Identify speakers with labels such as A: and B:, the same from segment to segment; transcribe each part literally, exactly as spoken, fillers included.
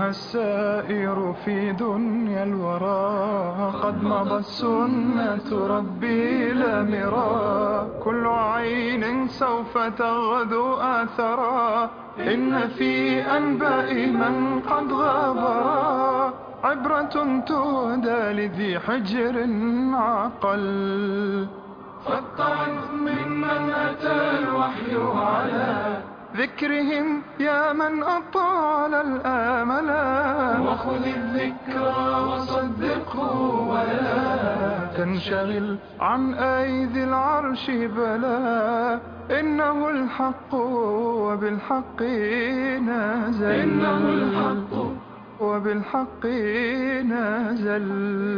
A: السائر في دنيا الورى، قد مضى السنة ربي لا مرى. كل عين سوف تغدو آثرا، إن في أنباء من قد غابرا عبرة تهدى لذي حجر عقل. فاتعظ ممن أتى الوحي على ذكرهم يا من أطال الآملا، وخذ الذكرى وصدقه ولا تنشغل عن أيدي العرش بلا. إنه الحق وبالحق نازل، إنه الحق وبالحق نازل.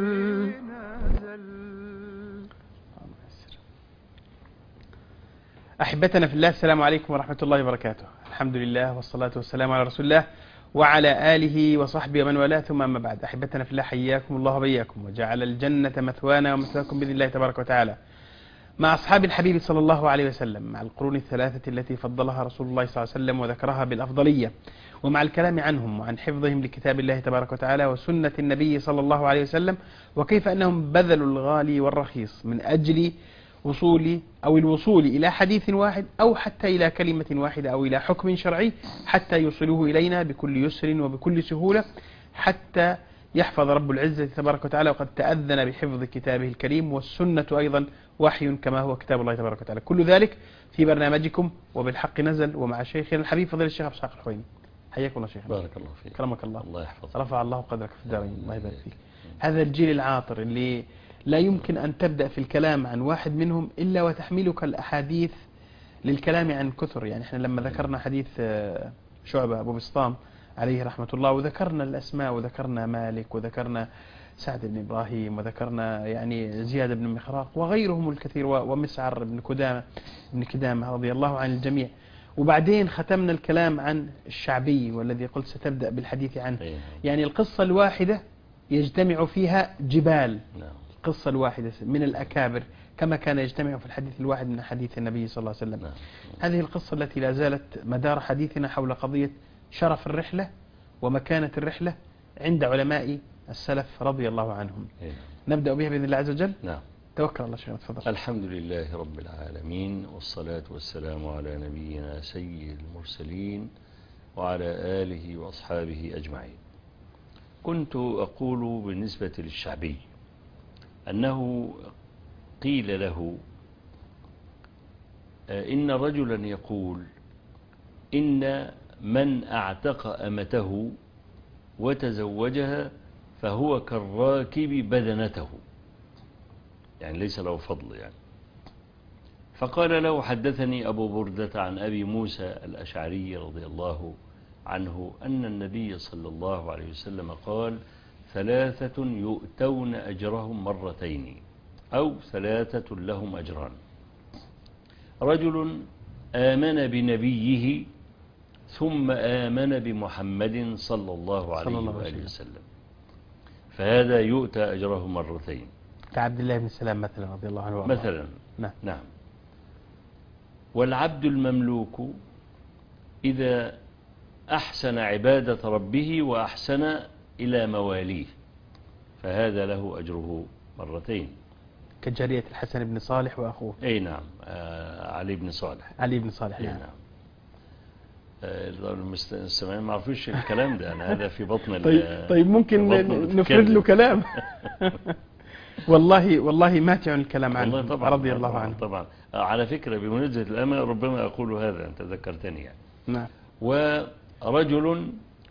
B: أحبتنا في الله، السلام عليكم ورحمة الله وبركاته. الحمد لله والصلاة والسلام على رسول الله وعلى آله وصحبه ومن والاه، ثم أما بعد. أحبتنا في الله، حياكم الله وبياكم، وجعل الجنة مثوانا ومثواكم بإذن الله تبارك وتعالى، مع أصحاب الحبيب صلى الله عليه وسلم، مع القرون الثلاثة التي فضلها رسول الله صلى الله عليه وسلم وذكرها بالأفضلية، ومع الكلام عنهم وعن حفظهم لكتاب الله تبارك وتعالى وسنة النبي صلى الله عليه وسلم، وكيف أنهم بذلوا الغالي والرخيص من أجل وصول أو الوصول إلى حديث واحد، أو حتى إلى كلمة واحدة، أو إلى حكم شرعي، حتى يوصلوه إلينا بكل يسر وبكل سهولة، حتى يحفظ رب العزة تبارك وتعالى. وقد تأذن بحفظ كتابه الكريم، والسنة أيضا وحي كما هو كتاب الله تبارك وتعالى. كل ذلك في برنامجكم وبالحق نزل، ومع شيخنا الحبيب فضيلة الشيخ أبو إسحاق الحويني. حياكم الله شيخنا.
C: بارك الله فيك.
B: كرمك الله.
C: الله يحفظك.
B: رفع الله قدرك في الدارين. الله يبارك فيك. هذا الجيل العاطر اللي لا يمكن أن تبدأ في الكلام عن واحد منهم إلا وتحملك الأحاديث للكلام عن كثر. يعني احنا لما ذكرنا حديث شعبة أبو بسطام عليه رحمة الله، وذكرنا الأسماء، وذكرنا مالك، وذكرنا سعد بن إبراهيم، وذكرنا يعني زياد بن مخراق وغيرهم الكثير، ومسعر بن كدامة بن كدامة رضي الله عن الجميع. وبعدين ختمنا الكلام عن الشعبي والذي قلت ستبدأ بالحديث عنه. يعني القصة الواحدة يجتمع فيها جبال، القصة الواحدة من الأكابر، كما كان يجتمع في الحديث الواحد من حديث النبي صلى الله عليه وسلم. هذه القصة التي لا زالت مدار حديثنا حول قضية شرف الرحلة ومكانة الرحلة عند علماء السلف رضي الله عنهم. نبدأ بها بإذن الله عز وجل.
C: نعم.
B: توكل الله شيخنا، تفضل.
C: الحمد لله رب العالمين، والصلاة والسلام على نبينا سيد المرسلين وعلى آله وأصحابه أجمعين. كنت أقول بالنسبة للشعبي أنه قيل له إن رجلا يقول إن من أعتق أمته وتزوجها فهو كالراكب بدنته، يعني ليس له فضل يعني. فقال له حدثني أبو بردة عن أبي موسى الأشعري رضي الله عنه أن النبي صلى الله عليه وسلم قال ثلاثة يؤتون أجرهم مرتين، أو ثلاثة لهم أجران: رجل آمن بنبيه ثم آمن بمحمد صلى الله عليه وآله وسلم، فهذا يؤتى أجره مرتين،
B: كعبد الله بن سلام مثلا رضي الله عنه
C: مثلا.
B: نعم.
C: نعم. والعبد المملوك إذا أحسن عبادة ربه وأحسن إلى مواليه فهذا له أجره مرتين،
B: كجارية الحسن بن صالح وأخوه.
C: أي نعم. آه علي بن صالح.
B: علي بن صالح.
C: أي نعم. المستمعين ما عرفوش الكلام ده، أنا هذا في بطن.
B: طيب, طيب ممكن نفرد له كلام. والله والله ماتع الكلام عنه
C: طبعا
B: رضي الله
C: طبعا
B: عنه.
C: طبعا. على فكرة بمناسبة الأمة ربما أقول هذا، أنت ذكرتني يعني.
B: نعم.
C: ورجل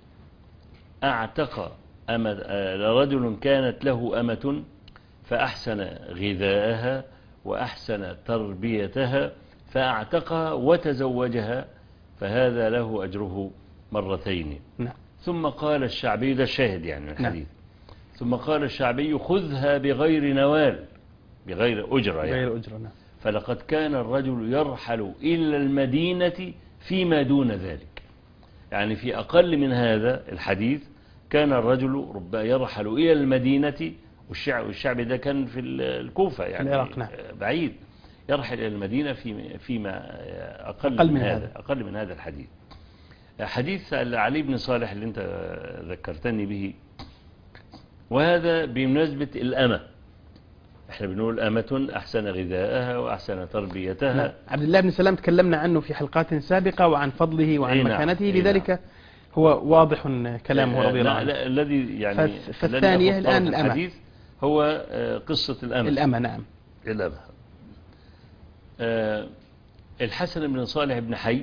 C: أعتق أمة، رجل كانت له أمة فأحسن غذاءها وأحسن تربيتها فأعتقها وتزوجها فهذا له أجره مرتين.
B: نعم.
C: ثم قال الشعبي، ده الشاهد يعني من الحديث.
B: نعم.
C: ثم قال الشعبي خذها بغير نوال، بغير أجرة يعني.
B: بغير أجرة. نعم.
C: فلقد كان الرجل يرحل إلى المدينة فيما دون ذلك، يعني في أقل من هذا الحديث كان الرجل ربما يرحل إلى المدينة، والشعب, والشعب ده كان في الكوفة يعني
B: العراق. نعم.
C: بعيد، يرحل إلى المدينة في فيما أقل, أقل من, من هذا. هذا أقل من هذا الحديث. حديث علي بن صالح اللي انت ذكرتني به، وهذا بمناسبة الأمة. احنا بنقول أمة أحسن غذاءها وأحسن تربيتها.
B: نعم. عبد الله بن سلام تكلمنا عنه في حلقات سابقة وعن فضله وعن
C: نعم.
B: مكانته،
C: نعم.
B: لذلك هو واضح كلامه رضي الله عنه.
C: الذي يعني
B: فالثانية الآن الأمة،
C: الحديث هو قصة الأمة.
B: الأمة نعم.
C: الأمة. الحسن بن صالح بن حي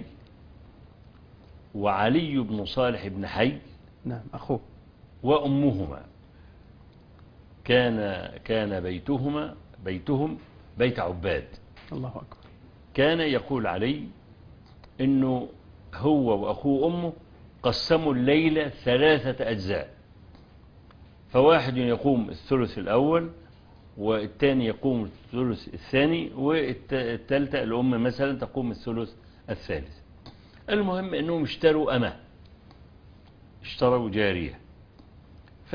C: وعلي بن صالح بن حي،
B: نعم أخوه،
C: وأمهما، كان كان بيتهما بيتهم بيت عباد.
B: الله أكبر.
C: كان يقول علي إنه هو وأخوه أمه قسموا الليلة ثلاثة أجزاء، فواحد يقوم الثلث الأول، والثاني يقوم الثلث الثاني، والثالثة الأم مثلا تقوم الثلث الثالث. المهم أنهم اشتروا أمة، اشتروا جارية. ف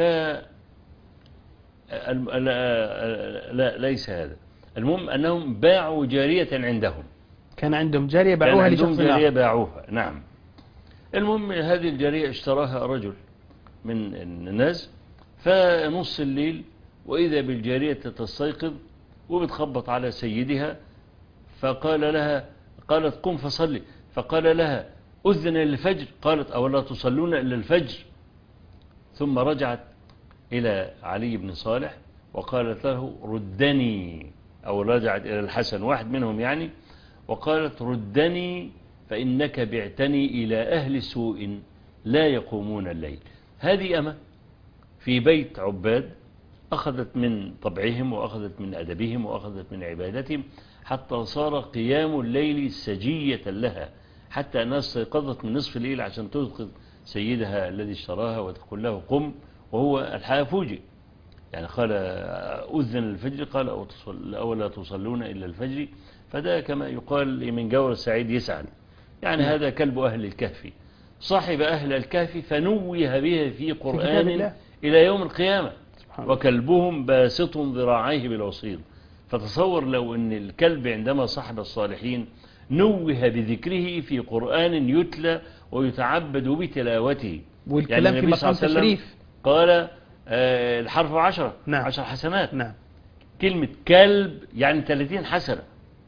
C: لا ليس هذا المهم، أنهم باعوا جارية عندهم.
B: كان عندهم جارية باعوها لشخص
C: آخر. جارية باعوها نعم. المهم هذه الجارية اشتراها رجل من الناس، فنص الليل وإذا بالجارية تستيقظ وبتخبط على سيدها، فقال لها، قالت قم فصلي، فقال لها أذن للفجر، قالت أولا تصلون إلا الفجر. ثم رجعت إلى علي بن صالح وقالت له ردني، أو رجعت إلى الحسن واحد منهم يعني، وقالت ردني فإنك بعتني إلى أهل سوء لا يقومون الليل. هذه أمة في بيت عباد، أخذت من طبعهم وأخذت من أدبهم وأخذت من عبادتهم، حتى صار قيام الليل سجية لها، حتى أنها استيقظت من نصف الليل عشان تلقظ سيدها الذي اشتراها وتقول له قم، وهو الحقيقة فوجئ يعني. قال أذن الفجر، قال أولا تصلون إلا الفجر. فده كما يقال من جور السعيد يسعد يعني. هذا كلب أهل الكهف، صاحب أهل الكهف فنوه به في قرآن إلى يوم القيامة، وكلبهم باسط ذراعيه بالوصيد. فتصور لو أن الكلب عندما صاحب الصالحين نوه بذكره في قرآن يتلى ويتعبد بتلاوته.
B: والكلام يعني في مقام تشريف.
C: قال آه الحرف عشرة،
B: نعم.
C: عشر حسنات.
B: نعم.
C: كلمة كلب يعني ثلاثين حسنة،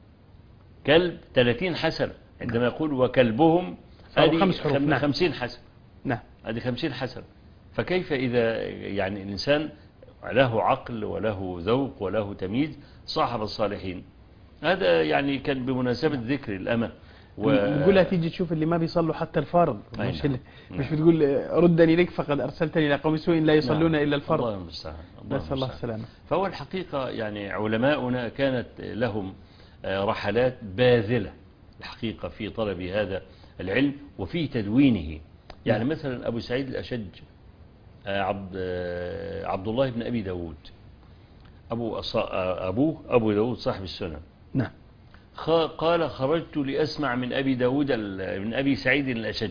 C: كلب ثلاثين حسنة. عندما يقول وكلبهم هذه
B: خمس حروف. نعم.
C: خمسين حسنة.
B: نعم.
C: هذه خمسين حسنة. فكيف إذا يعني الإنسان له عقل وله ذوق وله تمييز صاحب الصالحين؟ هذا يعني كان بمناسبة ذكر الأمة.
B: نقولها تيجي تشوف اللي ما بيصلوا حتى الفرض، مش اللي مش بتقول ردني لك فقد أرسلتني إلى قوم سوء لا يصلون نعم. إلا الفرض.
C: الله المستعان.
B: نسأل الله السلامة.
C: فهو الحقيقة يعني علماؤنا كانت لهم رحلات باذلة الحقيقة في طلب هذا العلم وفي تدوينه. يعني مثلا أبو سعيد الأشج، عبد عبد الله بن أبي داود، أبو أبوه أبو داود صاحب السنن.
B: نعم.
C: قال خرجت لأسمع من أبي داود من أبي سعيد الأشج،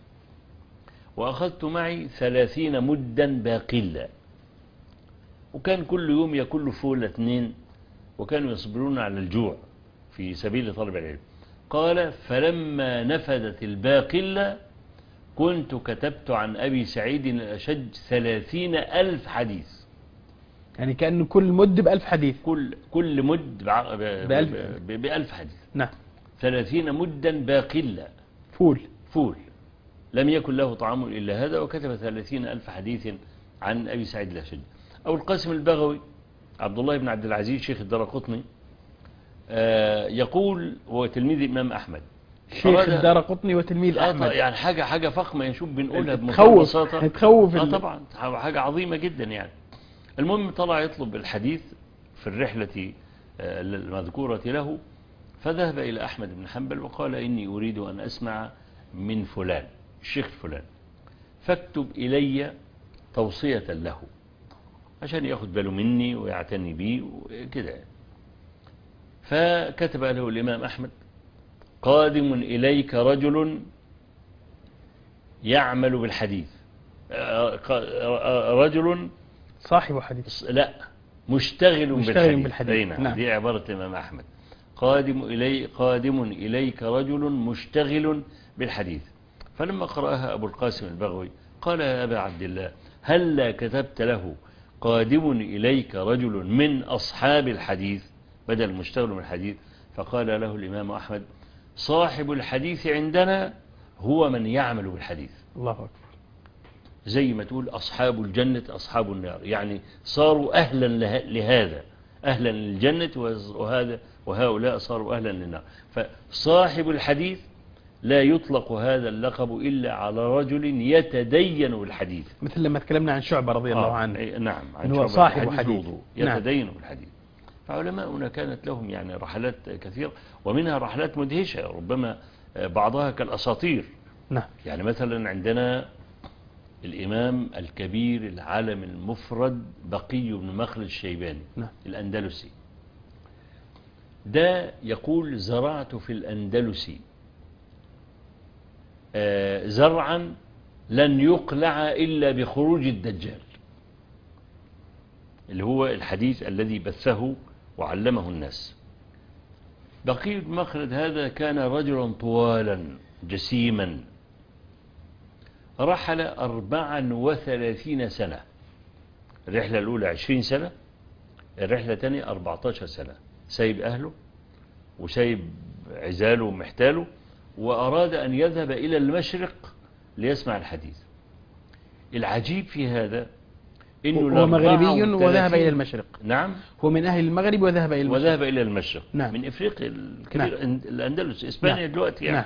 C: وأخذت معي ثلاثين مدا باقلة، وكان كل يوم يأكل فول اثنين، وكانوا يصبرون على الجوع في سبيل طلب العلم. قال فلما نفدت الباقلة كنت كتبت عن أبي سعيد الأشج ثلاثين ألف حديث.
B: يعني كأنه كل مد بألف حديث،
C: كل كل مد بألف, بألف حديث.
B: نعم.
C: ثلاثين مدا باقلة
B: فول
C: فول لم يكن له طعام إلا هذا، وكتب ثلاثين ألف حديث عن أبي سعيد الأشج. أو القاسم البغوي عبد الله بن عبد العزيز شيخ الدارقطني، آه يقول هو تلميذ الإمام أحمد،
B: شيخ الدارقطني وتلميذ أحمد،
C: يعني حاجة حاجة فخمة نشوف بنقولها
B: بمنتهى
C: البساطة.
B: تخوف.
C: آه طبعا حاجة عظيمة جدا يعني. المهم طلع يطلب الحديث في الرحلة المذكورة له، فذهب إلى أحمد بن حنبل وقال إني أريد أن أسمع من فلان الشيخ فلان، فاكتب إلي توصية له عشان يأخذ باله مني ويعتني بي وكده. فكتب له الإمام أحمد قادم إليك رجل يعمل بالحديث، رجل
B: صاحب حديث،
C: لا مشتغل, مشتغل بالحديث,
B: بالحديث.
C: نعم. دي عبارة الإمام أحمد، قادم إلي قادم إليك رجل مشتغل بالحديث. فلما قرأها أبو القاسم البغوي قال يا أبا عبد الله هل كتبت له قادم إليك رجل من أصحاب الحديث بدل مشتغل من الحديث؟ فقال له الإمام أحمد صاحب الحديث عندنا هو من يعمل بالحديث.
B: الله أكبر.
C: زي ما تقول أصحاب الجنة أصحاب النار، يعني صاروا أهلا لهذا، أهلا للجنة، وهذا وهؤلاء صاروا أهلا للنار. فصاحب الحديث لا يطلق هذا اللقب إلا على رجل يتدين بالحديث،
B: مثل لما تكلمنا عن شعبة رضي الله
C: آه
B: عنه.
C: نعم، عن
B: هو
C: شعبة
B: صاحب حديث
C: يتدين
B: نعم.
C: بالحديث. فعلماؤنا كانت لهم يعني رحلات كثيرة، ومنها رحلات مدهشة ربما بعضها كالأساطير.
B: نعم.
C: يعني مثلا عندنا الإمام الكبير العالم المفرد بقي بن مخلد الشيباني
B: نعم.
C: الأندلسي، ده يقول زرعت في الأندلس زرعا لن يقلع إلا بخروج الدجال، اللي هو الحديث الذي بثه وعلمه الناس. بقي بن مخلد هذا كان رجلا طوالا جسيما، رحل أربعا وثلاثين سنة، الرحلة الأولى عشرين سنة، الرحلة الثانية أربعتاشر سنة، سايب أهله وسايب عزاله ومحتاله، وأراد أن يذهب إلى المشرق ليسمع الحديث. العجيب في هذا إنه
B: هو مغربي وذهب إلى المشرق.
C: نعم،
B: هو من أهل المغرب وذهب إلى المشرق.
C: وذهب إلى المشرق.
B: نعم.
C: من إفريقيا الكبير. نعم. الأندلس إسبانيا. نعم. دلوقتي يعني.
B: نعم.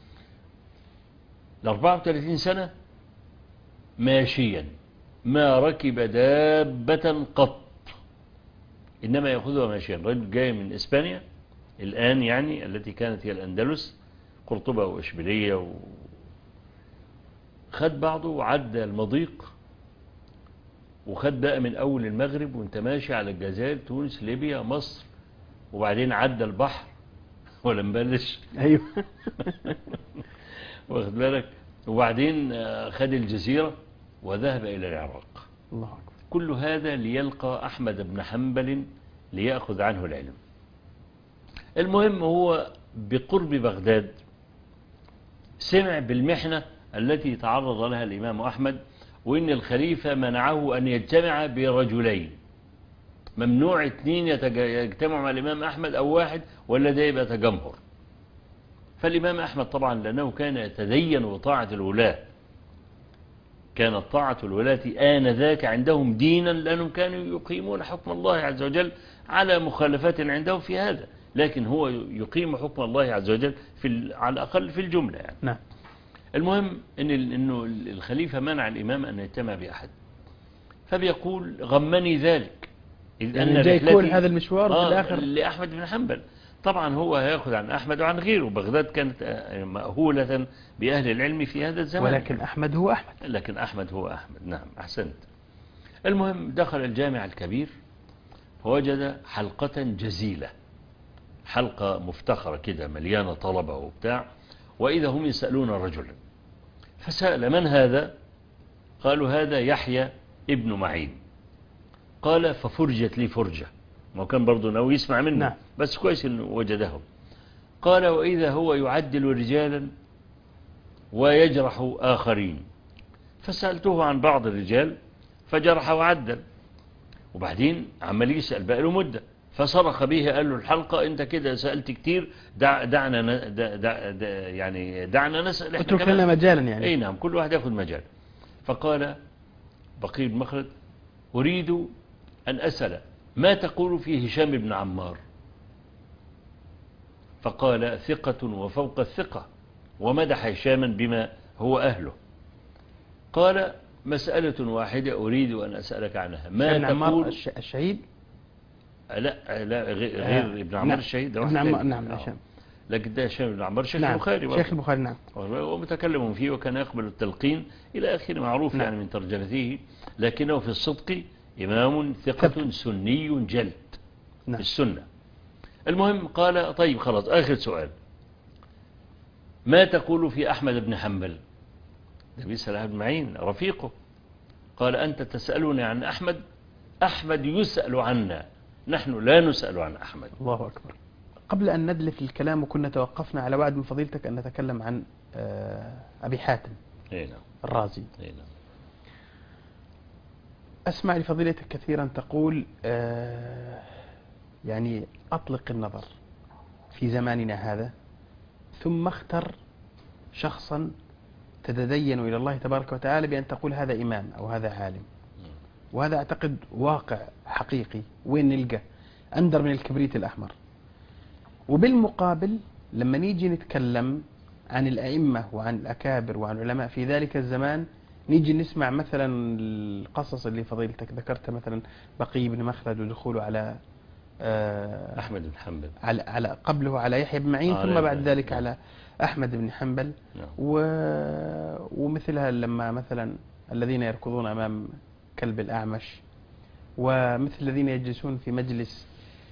C: لأربعة وثلاثين سنة ماشيا، ما ركب دابة قط، إنما يأخذها ماشيا. رجل جاي من إسبانيا الآن يعني، التي كانت هي الأندلس، قرطبة وإشبيلية، و... خد بعضه وعدى المضيق، وخد بقى من أول المغرب وانت ماشي على الجزائر، تونس، ليبيا، مصر، وبعدين عدى البحر ولا مبلش.
B: أيوه.
C: واخد بالك، وبعدين خد الجزيرة وذهب إلى العراق.
B: الله أكبر.
C: كل هذا ليلقى أحمد بن حنبل ليأخذ عنه العلم. المهم هو بقرب بغداد سمع بالمحنة التي تعرض لها الإمام أحمد، وإن الخليفة منعه أن يجتمع برجلين، ممنوع اثنين يجتمعوا مع الإمام أحمد أو واحد، ولا ده يبقى تجمهر. فالإمام أحمد طبعا لأنه كان يتدين بطاعة الولاة، كانت طاعة الولاة آنذاك عندهم دينا، لأنهم كانوا يقيمون حكم الله عز وجل على مخالفات عندهم في هذا، لكن هو يقيم حكم الله عز وجل في على الأقل في الجملة يعني.
B: نعم.
C: المهم إن إنه الخليفة منع الإمام أن يجتمع بأحد، فبيقول غمني ذلك، إذ
B: يعني
C: أن
B: جاي يكون
C: رحلتي
B: هذا المشوار
C: آه
B: في الآخر
C: لأحمد بن حنبل. طبعا هو هياخذ عن أحمد وعن غيره، بغداد كانت مأهولة بأهل العلم في هذا الزمان،
B: ولكن أحمد هو أحمد.
C: لكن أحمد هو أحمد. نعم، أحسنت. المهم دخل الجامع الكبير فوجد حلقة جزيلة، حلقة مفتخرة كده مليانة طلبة وبتاع، وإذا هم يسألون رجلا، فسأل من هذا؟ قالوا هذا يحيى ابن معين. قال ففرجت لي فرجة، ما كان برضو ناوي يسمع منه. نعم. بس كويس انه وجده. قال وإذا هو يعدل رجالا ويجرح آخرين، فسألته عن بعض الرجال فجرح وعدل، وبعدين عمال يسأل بقى له مدة، فصرخ به قال له الحلقة انت كده سألت كتير، دع دعنا دع دع دع يعني دعنا نسأل احنا
B: اترك لنا مجالا يعني.
C: اي نعم، كل واحد ياخذ مجال. فقال بقي بن مخلد أريد أن أسأل ما تقول في هشام بن عمار؟ فقال ثقة وفوق الثقة، ومدح هشاما بما هو أهله. قال مسألة واحدة أريد أن أسألك عنها، ما تقول
B: الشهيد؟
C: لا لا غير, غير
B: آه.
C: ابن عمار
B: نعم.
C: الشهيد.
B: ابن عمار. نعم هشام.
C: لكن ده هشام بن عمار شيخ
B: نعم.
C: البخاري.
B: شيخ البخاري. نعم.
C: ومتكلم فيه وكان يقبل التلقين إلى آخر معروف. نعم. يعني من ترجمته، لكنه في الصدق إمام ثقة سني جلد. نعم. في السنة. المهم قال طيب خلاص آخر سؤال، ما تقول في أحمد بن حنبل؟ النبي صلى الله عليه وسلم معين رفيقه. قال أنت تسألني عن أحمد، أحمد يسأل عنا، نحن لا نسأل عن أحمد.
B: الله أكبر. قبل أن ندلف الكلام وكنا توقفنا على وعد من فضيلتك أن نتكلم عن أبي حاتم
C: أي نعم.
B: الرازي.
C: أي نعم.
B: أسمع لفضيلتك كثيرا تقول يعني أطلق النظر في زماننا هذا، ثم اختر شخصا تتدين إلى الله تبارك وتعالى بأن تقول هذا إمام أو هذا عالم. وهذا أعتقد واقع حقيقي وين نلقى أندر من الكبريت الأحمر. وبالمقابل لما نيجي نتكلم عن الأئمة وعن الأكابر وعن العلماء في ذلك الزمان، نيجي نسمع مثلا القصص اللي فضيلتك ذكرتها، مثلا بقي بن مخلد ودخوله على
C: أحمد بن حنبل،
B: على, على قبله على يحيى بن معين، ثم بعد ذلك على أحمد بن حنبل. و... ومثلها لما مثلا الذين يركضون أمام كلب الأعمش، ومثل الذين يجلسون في مجلس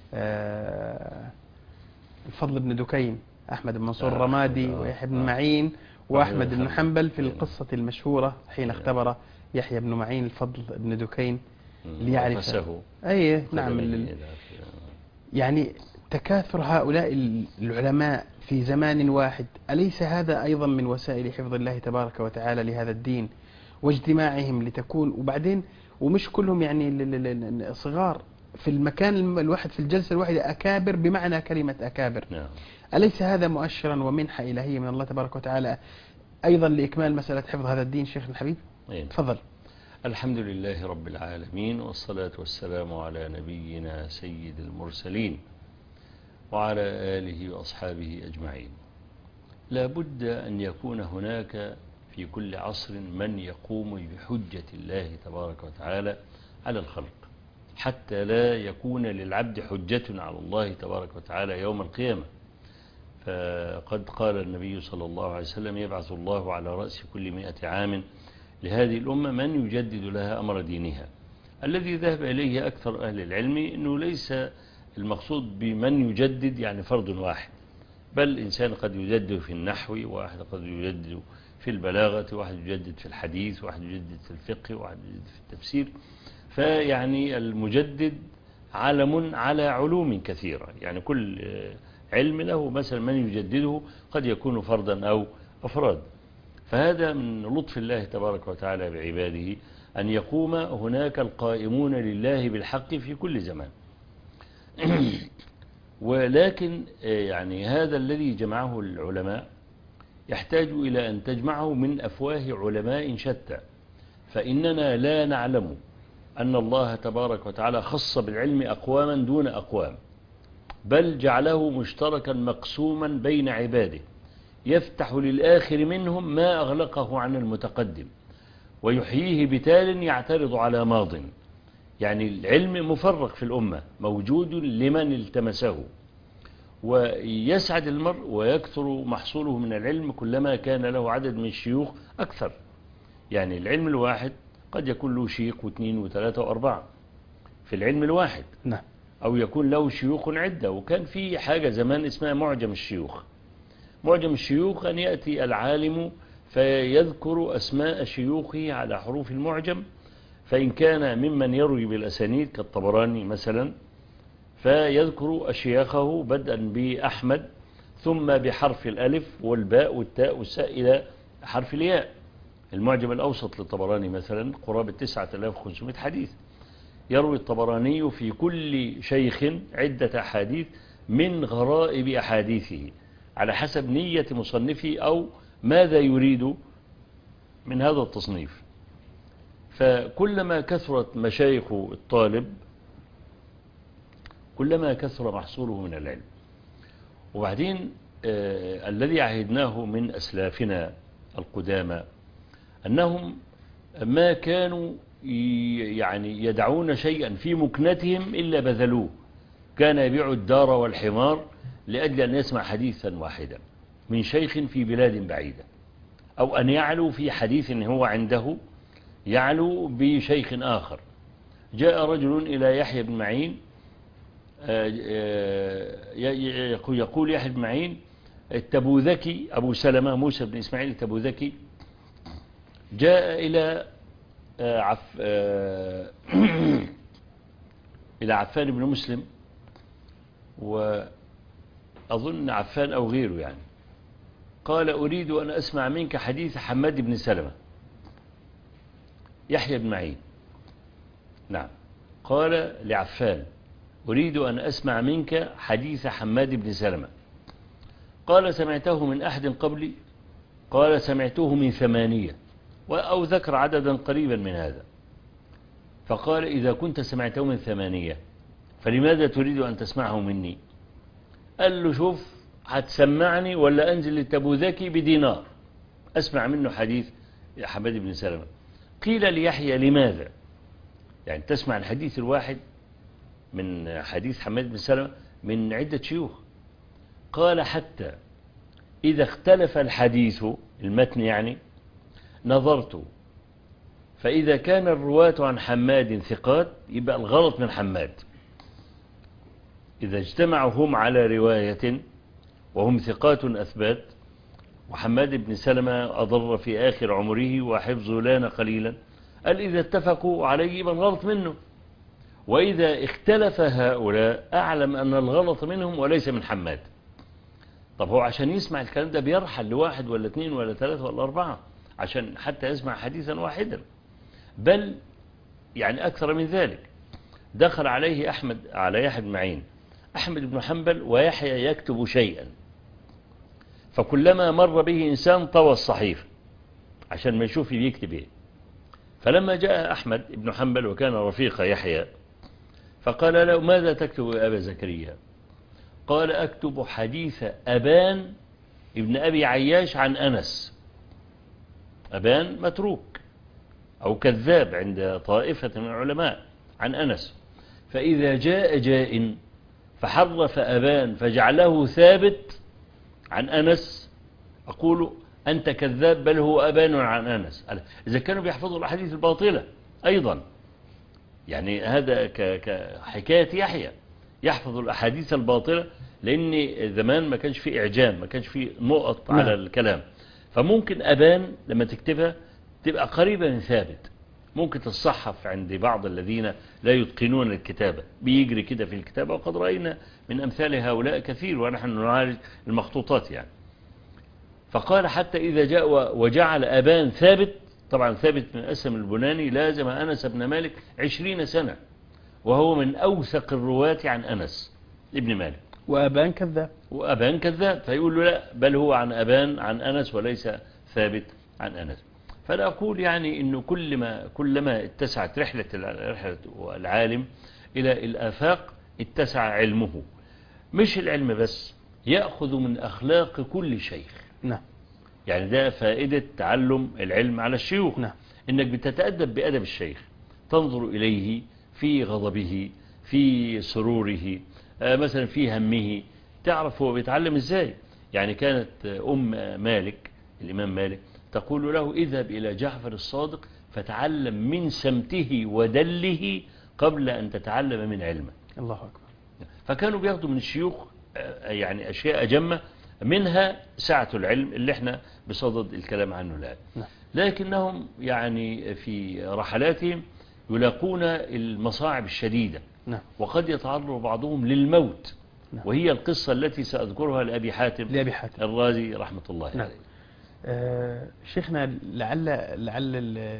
B: الفضل بن دكين، أحمد بن منصور الرمادي ويحيى بن معين وأحمد بن حنبل في القصة المشهورة حين اختبر يحيى بن معين الفضل بن دكين ليعرفه. أي نعم. يعني تكاثر هؤلاء العلماء في زمان واحد، أليس هذا أيضا من وسائل حفظ الله تبارك وتعالى لهذا الدين واجتماعهم لتكون؟ وبعدين ومش كلهم يعني صغار في المكان الواحد في الجلسة الواحدة، أكابر بمعنى كلمة أكابر. أليس هذا مؤشرا ومنحة إلهية من الله تبارك وتعالى أيضا لإكمال مسألة حفظ هذا الدين؟ شيخ الحبيب تفضل.
C: الحمد لله رب العالمين، والصلاة والسلام على نبينا سيد المرسلين وعلى آله وأصحابه أجمعين. لا بد أن يكون هناك في كل عصر من يقوم بحجة الله تبارك وتعالى على الخلق، حتى لا يكون للعبد حجة على الله تبارك وتعالى يوم القيامة. فقد قال النبي صلى الله عليه وسلم: يبعث الله على رأس كل مئة عام لهذه الأمة من يجدد لها أمر دينها. الذي ذهب إليه أكثر أهل العلم أنه ليس المقصود بمن يجدد يعني فرد واحد، بل إنسان قد يجدد في النحو، واحد قد يجدد في البلاغة، واحد يجدد في الحديث، واحد يجدد في الفقه، واحد يجدد في التفسير. فيعني المجدد علم على علوم كثيرة، يعني كل علم له مثلا من يجدده، قد يكون فردا أو أفراد. فهذا من لطف الله تبارك وتعالى بعباده أن يقوم هناك القائمون لله بالحق في كل زمان. ولكن يعني هذا الذي جمعه العلماء يحتاج إلى أن تجمعه من أفواه علماء شتى، فإننا لا نعلم أن الله تبارك وتعالى خص بالعلم أقواما دون أقوام، بل جعله مشتركا مقسوما بين عباده، يفتح للآخر منهم ما أغلقه عن المتقدم، ويحييه بتال يعترض على ماض. يعني العلم مفرق في الأمة موجود لمن التمسه، ويسعد المرء ويكثر محصوله من العلم كلما كان له عدد من الشيوخ أكثر. يعني العلم الواحد قد يكون له شيخ واثنين وثلاثة وأربعة في العلم الواحد،
B: نعم.
C: أو يكون له شيوخ عدة. وكان في حاجة زمان اسمها معجم الشيوخ. معجم الشيوخ أن يأتي العالم فيذكر أسماء شيوخه على حروف المعجم، فإن كان ممن يروي بالأسانيد كالطبراني مثلا فيذكر أشياخه بدءا بأحمد، ثم بحرف الألف والباء والتاء والساء إلى حرف الياء. المعجم الأوسط للطبراني مثلا قرابة تسعة آلاف وخمسمائة حديث. يروي الطبراني في كل شيخ عدة أحاديث من غرائب أحاديثه على حسب نية مصنفه أو ماذا يريد من هذا التصنيف. فكلما كثرت مشايخ الطالب كلما كثر محصوله من العلم. وبعدين آه الذي عهدناه من أسلافنا القدامى أنهم ما كانوا يعني يدعون شيئا في مكنتهم إلا بذلوه. كان يبيع الدار والحمار لأجل أن يسمع حديثا واحدا من شيخ في بلاد بعيدة، أو أن يعلو في حديث هو عنده يعلو بشيخ آخر. جاء رجل إلى يحيى بن معين يقول يحيى بن معين: التبوذكي أبو سلمة موسى بن إسماعيل التبوذكي جاء إلى عف إلى عفان بن مسلم، وأظن عفان أو غيره يعني، قال أريد أن أسمع منك حديث حماد بن سلمة. يحيى بن معين نعم قال لعفان أريد أن أسمع منك حديث حماد بن سلمة. قال سمعته من أحد قبلي؟ قال سمعته من ثمانية، أو ذكر عددا قريبا من هذا. فقال إذا كنت سمعته من ثمانية فلماذا تريد أن تسمعه مني؟ قال له شوف هتسمعني ولا أنزل للتبوذكي بدينار أسمع منه حديث حماد بن سلمة. قيل ليحيى لماذا؟ يعني تسمع الحديث الواحد من حديث حماد بن سلمة من عدة شيوخ. قال حتى إذا اختلف الحديث المتن يعني نظرت فإذا كان الرواة عن حماد ثقات يبقى الغلط من حماد. إذا اجتمعوا هم على رواية وهم ثقات أثبات وحماد بن سلمة أضر في آخر عمره وحفظه لان قليلا، قال إذا اتفقوا عليه يبقى الغلط منه، وإذا اختلف هؤلاء أعلم أن الغلط منهم وليس من حماد. طب هو عشان يسمع الكلام ده بيرحل لواحد ولا اثنين ولا ثلاثة ولا أربعة عشان حتى يسمع حديثا واحدا، بل يعني أكثر من ذلك. دخل عليه أحمد على يحيى بن معين أحمد بن حنبل ويحيى يكتب شيئا، فكلما مر به إنسان طوى الصحيفة عشان ما يشوف بيكتب ايه. فلما جاء أحمد بن حنبل وكان رفيق يحيى فقال له ماذا تكتب يا أبا زكريا؟ قال أكتب حديث أبان ابن أبي عياش عن أنس. أبان متروك أو كذاب عند طائفة من العلماء عن أنس، فإذا جاء جاء فحرف أبان فجعله ثابت عن أنس أقول أنت كذاب بل هو أبان عن أنس. إذا كانوا بيحفظوا الأحاديث الباطلة أيضا، يعني هذا كحكاية يحيى يحفظ الأحاديث الباطلة، لأن زمان ما كانش فيه إعجام، ما كانش فيه نقط على الكلام، فممكن أبان لما تكتبها تبقى قريبة من ثابت. ممكن تصحف عند بعض الذين لا يتقنون الكتابة بيجري كده في الكتابة، وقد رأينا من أمثال هؤلاء كثير ونحن نعالج المخطوطات يعني. فقال حتى إذا جاء وجعل أبان ثابت، طبعا ثابت من أسم البناني لازم أنس بن مالك عشرين سنة وهو من أوثق الرواة عن أنس ابن مالك،
B: وأبان كذاب
C: وأبان كذاب، فيقول له لا بل هو عن أبان عن أنس وليس ثابت عن أنس. فلا أقول يعني إنه كلما كلما اتسعت رحلة رحلة العالم إلى الآفاق اتسع علمه، مش العلم بس، يأخذ من أخلاق كل شيخ.
B: نعم.
C: يعني ده فائدة تعلم العلم على الشيوخ.
B: نعم.
C: إنك بتتأدب بأدب الشيخ، تنظر إليه في غضبه، في سروره، آه مثلا في همه، تعرف هو بيتعلم إزاي. يعني كانت أم مالك الإمام مالك تقول له اذهب إلى جعفر الصادق فتعلم من سمته ودله قبل أن تتعلم من علمه.
B: الله أكبر.
C: فكانوا بياخدوا من الشيوخ يعني أشياء جمة، منها سعة العلم اللي احنا بصدد الكلام عنه الآن. لكنهم يعني في رحلاتهم يلاقون المصاعب الشديدة، وقد يتعرض بعضهم للموت، وهي القصة التي سأذكرها لأبي حاتم,
B: لأبي حاتم
C: الرازي رحمة الله
B: نعم.
C: عليه.
B: آه شيخنا، لعل لعل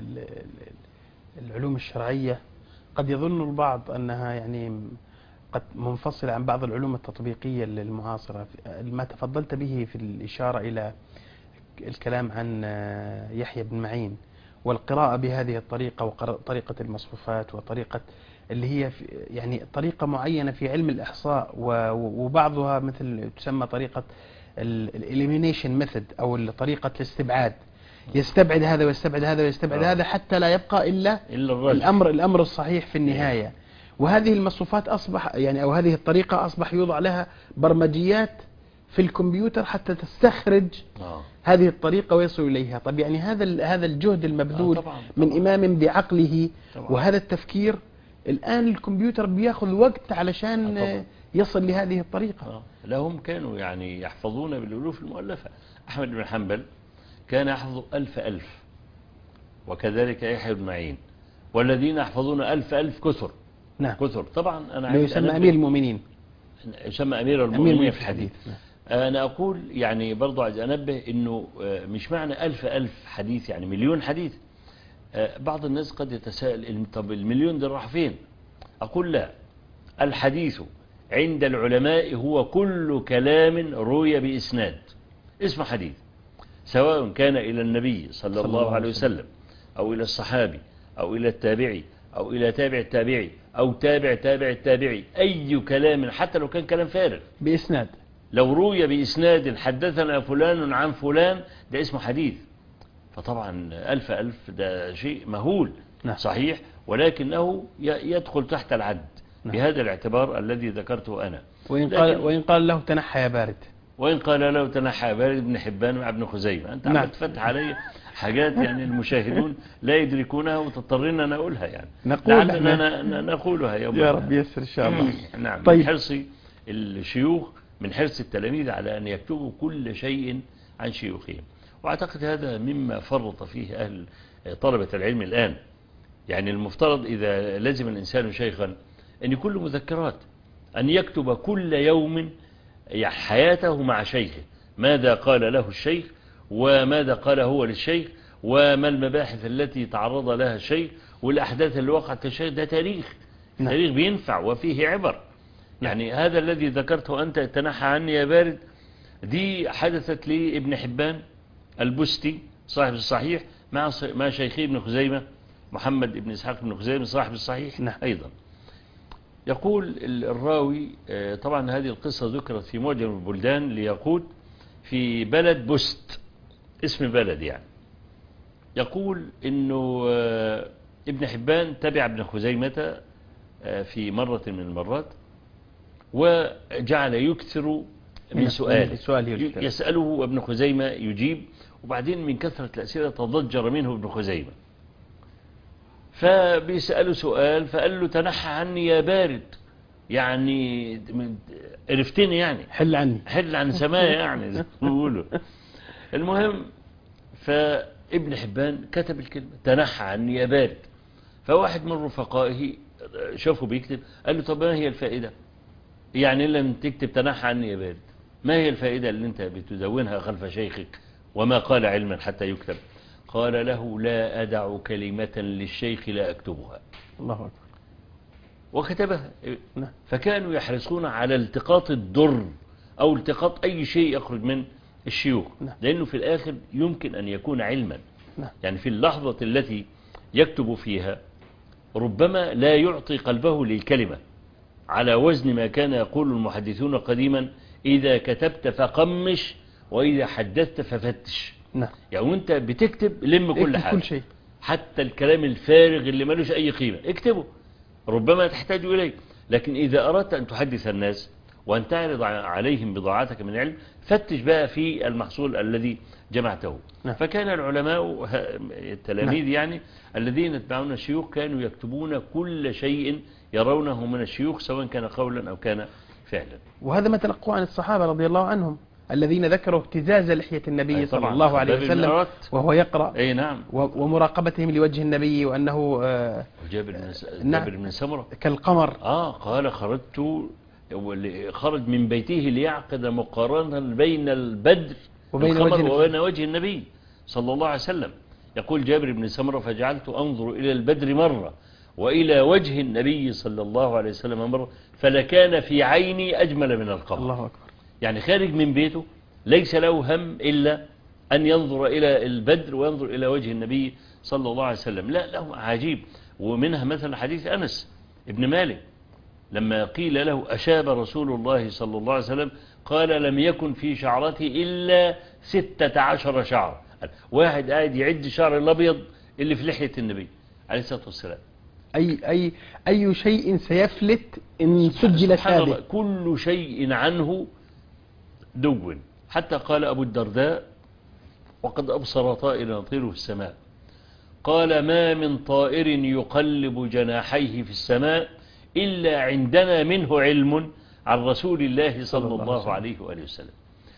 B: العلوم الشرعية قد يظن البعض أنها يعني قد منفصلة عن بعض العلوم التطبيقية المعاصرة. ما تفضلت به في الإشارة إلى الكلام عن يحيى بن معين والقراءة بهذه الطريقة، وطريقة المصفوفات، وطريقة اللي هي يعني طريقة معينة في علم الإحصاء، وبعضها مثل تسمى طريقة الإليمينيشن ميثود أو طريقة الاستبعاد، يستبعد هذا ويستبعد هذا ويستبعد آه. هذا حتى لا يبقى إلا, إلا الأمر الأمر الصحيح في النهاية. إيه. وهذه المصفوفات أصبح يعني أو هذه الطريقة أصبح يوضع لها برمجيات في الكمبيوتر حتى تستخرج آه. هذه الطريقة ويصل إليها. طب يعني هذا هذا الجهد المبذول آه طبعًا طبعًا. من إمام بعقله طبعًا. وهذا التفكير، الآن الكمبيوتر بياخذ وقت علشان آه يصل لهذه الطريقة.
C: آه. لهم كانوا يعني يحفظون بالألوف المؤلفة. أحمد بن حنبل كان يحفظ ألف ألف، وكذلك يحيى بن معين، والذين يحفظون ألف ألف كثر.
B: نعم.
C: كثر طبعا. أنا
B: يسمى أمير المؤمنين،
C: يسمى أمير المؤمنين في الحديث. أنا أقول يعني برضو عايز أنبه إنه مش معنى ألف ألف حديث يعني مليون حديث. بعض الناس قد يتساءل طب المليون ده راح فين؟ أقول لا، الحديث عند العلماء هو كل كلام روي بإسناد اسمه حديث، سواء كان إلى النبي صلى الله عليه وسلم أو إلى الصحابي أو إلى التابعي أو إلى تابع التابعي أو تابع تابع التابعي، أي كلام حتى لو كان كلام فارغ
B: بإسناد،
C: لو روي بإسناد حدثنا فلان عن فلان ده اسمه حديث. فطبعا ألف ألف ده شيء مهول
B: نعم.
C: صحيح، ولكنه يدخل تحت العد
B: نعم.
C: بهذا الاعتبار الذي ذكرته أنا.
B: وإن قال, وإن قال له تنحى يا بارد،
C: وإن قال له تنحى يا بارد ابن حبان مع ابن خزيمة. أنت
B: نعم.
C: عم تفتح علي حاجات يعني المشاهدون لا يدركونها وتضطرنا أن نقولها يعني لعلنا نقولها يوم
B: يا رب يسر إن شاء الله.
C: نعم.
B: طيب.
C: من حرص الشيوخ من حرص التلاميذ على أن يكتبوا كل شيء عن شيوخهم، وأعتقد هذا مما فرط فيه أهل طلبة العلم الآن. يعني المفترض إذا لزم الإنسان شيخا أن يكون له مذكرات، أن يكتب كل يوم حياته مع شيخه، ماذا قال له الشيخ وماذا قال هو للشيخ وما المباحث التي تعرض لها الشيخ والأحداث اللي وقعت الشيخ. ده تاريخ. نعم. تاريخ بينفع وفيه عبر. يعني هذا الذي ذكرته أنت تنحى عني يا بارد دي حدثت لي ابن حبان البستي صاحب الصحيح مع مع شيخي ابن خزيمة محمد ابن إسحاق ابن خزيمة صاحب الصحيح.
B: نعم.
C: أيضا يقول الراوي طبعا هذه القصة ذكرت في معجم البلدان ليقود في بلد بست، اسم بلد يعني. يقول إنه ابن حبان تبع ابن خزيمة في مرة من المرات وجعل يكثر من سؤاله، يسأله وابن خزيمة يجيب، وبعدين من كثرة الأسئلة تضجر منه ابن خزيمة، فبيسأله سؤال فقال له تنحى عني يا بارد، يعني عرفتني يعني
B: حل عني
C: حل عن سمايا يعني زي ما بيقولوا. المهم فابن حبان كتب الكلمة تنحى عني يا بارد، فواحد من رفقائه شافه بيكتب قال له طب ما هي الفائدة يعني لم تكتب تنحى عني يا بارد، ما هي الفائدة اللي انت بتدونها خلف شيخك وما قال علما حتى يكتب؟ قال له لا أدع كلمة للشيخ لا أكتبها.
B: الله أكبر.
C: وكتبها. فكانوا يحرصون على التقاط الدر أو التقاط أي شيء يخرج من الشيوخ، لأنه في الآخر يمكن أن يكون علما. يعني في اللحظة التي يكتب فيها ربما لا يعطي قلبه للكلمة، على وزن ما كان يقول المحدثون قديما إذا كتبت فقمش وإذا حدثت ففتش.
B: نعم.
C: يعني وانت بتكتب لم كل حاجة،
B: كل شيء،
C: حتى الكلام الفارغ اللي ملوش أي قيمة اكتبه، ربما تحتاج إليه. لكن إذا أردت أن تحدث الناس وأن تعرض عليهم بضاعتك من علم فتش بقى في المحصول الذي جمعته.
B: نعم.
C: فكان العلماء التلاميذ
B: نعم.
C: يعني الذين يتبعون الشيوخ كانوا يكتبون كل شيء يرونه من الشيوخ سواء كان قولا أو كان فعلا.
B: وهذا ما تلقوه عن الصحابة رضي الله عنهم الذين ذكروا ابتزاز لحية النبي صلى الله عليه وسلم وهو يقرأ.
C: أي نعم.
B: ومراقبتهم لوجه النبي وأنه آه
C: جابر بن
B: نعم
C: جابر بن سمرة
B: كالقمر.
C: آه قال خرجت خرج من بيته ليعقد مقارنة بين البدر
B: وبين
C: وبين
B: وجه,
C: وبين وجه النبي صلى الله عليه وسلم. يقول جابر بن سمرة فجعلت أنظر إلى البدر مرة وإلى وجه النبي صلى الله عليه وسلم مرة فلكان في عيني أجمل من القمر.
B: الله أكبر.
C: يعني خارج من بيته ليس له هم إلا أن ينظر إلى البدر وينظر إلى وجه النبي صلى الله عليه وسلم. لا له عجيب. ومنها مثلا حديث أنس ابن مالك لما قيل له أشاب رسول الله صلى الله عليه وسلم قال لم يكن في شعرته إلا ستة عشر شعر. واحد قاعد يعد شعر الأبيض اللي في لحية النبي عليه الصلاة والسلام.
B: أي, أي, أي شيء سيفلت إن سجل شابه.
C: كل شيء عنه دون. حتى قال أبو الدرداء وقد أبصر طائر يطير في السماء قال ما من طائر يقلب جناحيه في السماء إلا عندنا منه علم عن رسول الله صلى الله عليه وآله وسلم.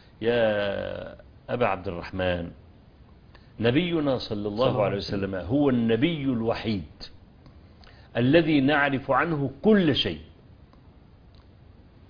C: يا أبا عبد الرحمن نبينا صلى الله عليه وسلم هو النبي الوحيد الذي نعرف عنه كل شيء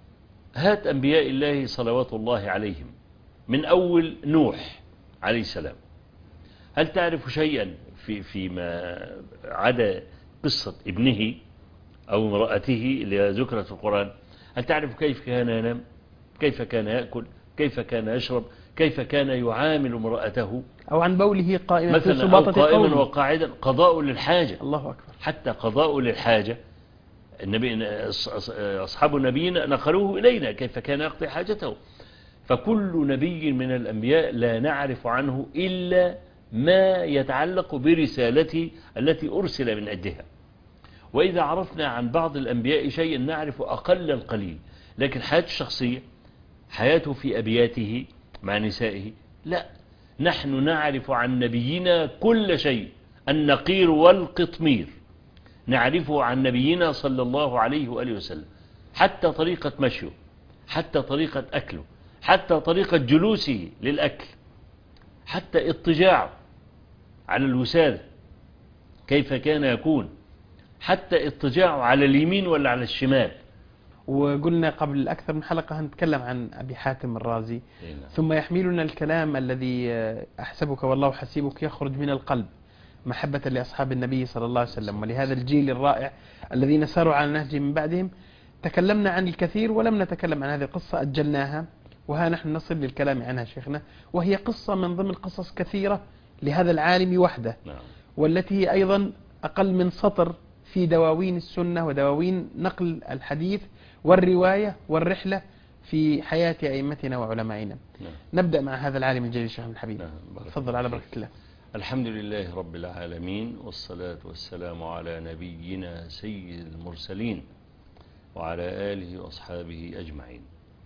C: هات أنبياء الله صلوات الله عليهم من أول نوح عليه السلام، هل تعرف شيئا في فيما عدا قصة ابنه أو امرأته اللي ذكرت في القرآن؟ هل تعرف كيف كان ينام، كيف كان يأكل، كيف كان يشرب، كيف كان يعامل امرأته،
B: أو عن بوله قائما في
C: مثلا أو
B: سباطة
C: قائما
B: قومه؟
C: وقاعدا، قضاء للحاجة،
B: الله أكبر.
C: حتى قضاء للحاجة النبي أصحاب نبينا نقلوه إلينا كيف كان يقضي حاجته. فكل نبي من الأنبياء لا نعرف عنه إلا ما يتعلق برسالته التي أرسل من أجلها، وإذا عرفنا عن بعض الأنبياء شيئا نعرف أقل القليل، لكن حياته الشخصية، حياته في أبياته مع نسائه، لا، نحن نعرف عن نبينا كل شيء، النقير والقطمير نعرفه عن نبينا صلى الله عليه وآله وسلم، حتى طريقة مشيه، حتى طريقة أكله، حتى طريقة جلوسه للأكل، حتى اضطجاعه على الوسادة كيف كان يكون، حتى اضطجاعه على اليمين ولا على الشمال.
B: وقلنا قبل أكثر من حلقة هنتكلم عن أبي حاتم الرازي، ثم يحملنا الكلام الذي أحسبك والله حسيبك يخرج من القلب محبة لأصحاب النبي صلى الله عليه وسلم ولهذا الجيل الرائع الذين ساروا على نهجه من بعدهم. تكلمنا عن الكثير ولم نتكلم عن هذه القصة، أجلناها وها نحن نصل للكلام عنها شيخنا، وهي قصة من ضمن قصص كثيرة لهذا العالم وحده، والتي هي أيضا أقل من سطر في دواوين السنة ودواوين نقل الحديث والرواية والرحلة في حياة أئمتنا وعلمائنا. نبدأ مع هذا العالم الجليل شيخنا الحبيب، تفضل على بركة الله.
C: الحمد لله رب العالمين، والصلاة والسلام على نبينا سيد المرسلين وعلى آله وأصحابه أجمعين.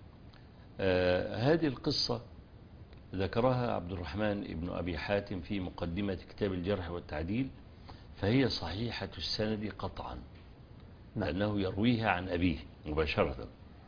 C: آه هذه القصة ذكرها عبد الرحمن ابن أبي حاتم في مقدمة كتاب الجرح والتعديل، فهي صحيحة السند قطعا لأنه يرويها عن أبيه مباشرة.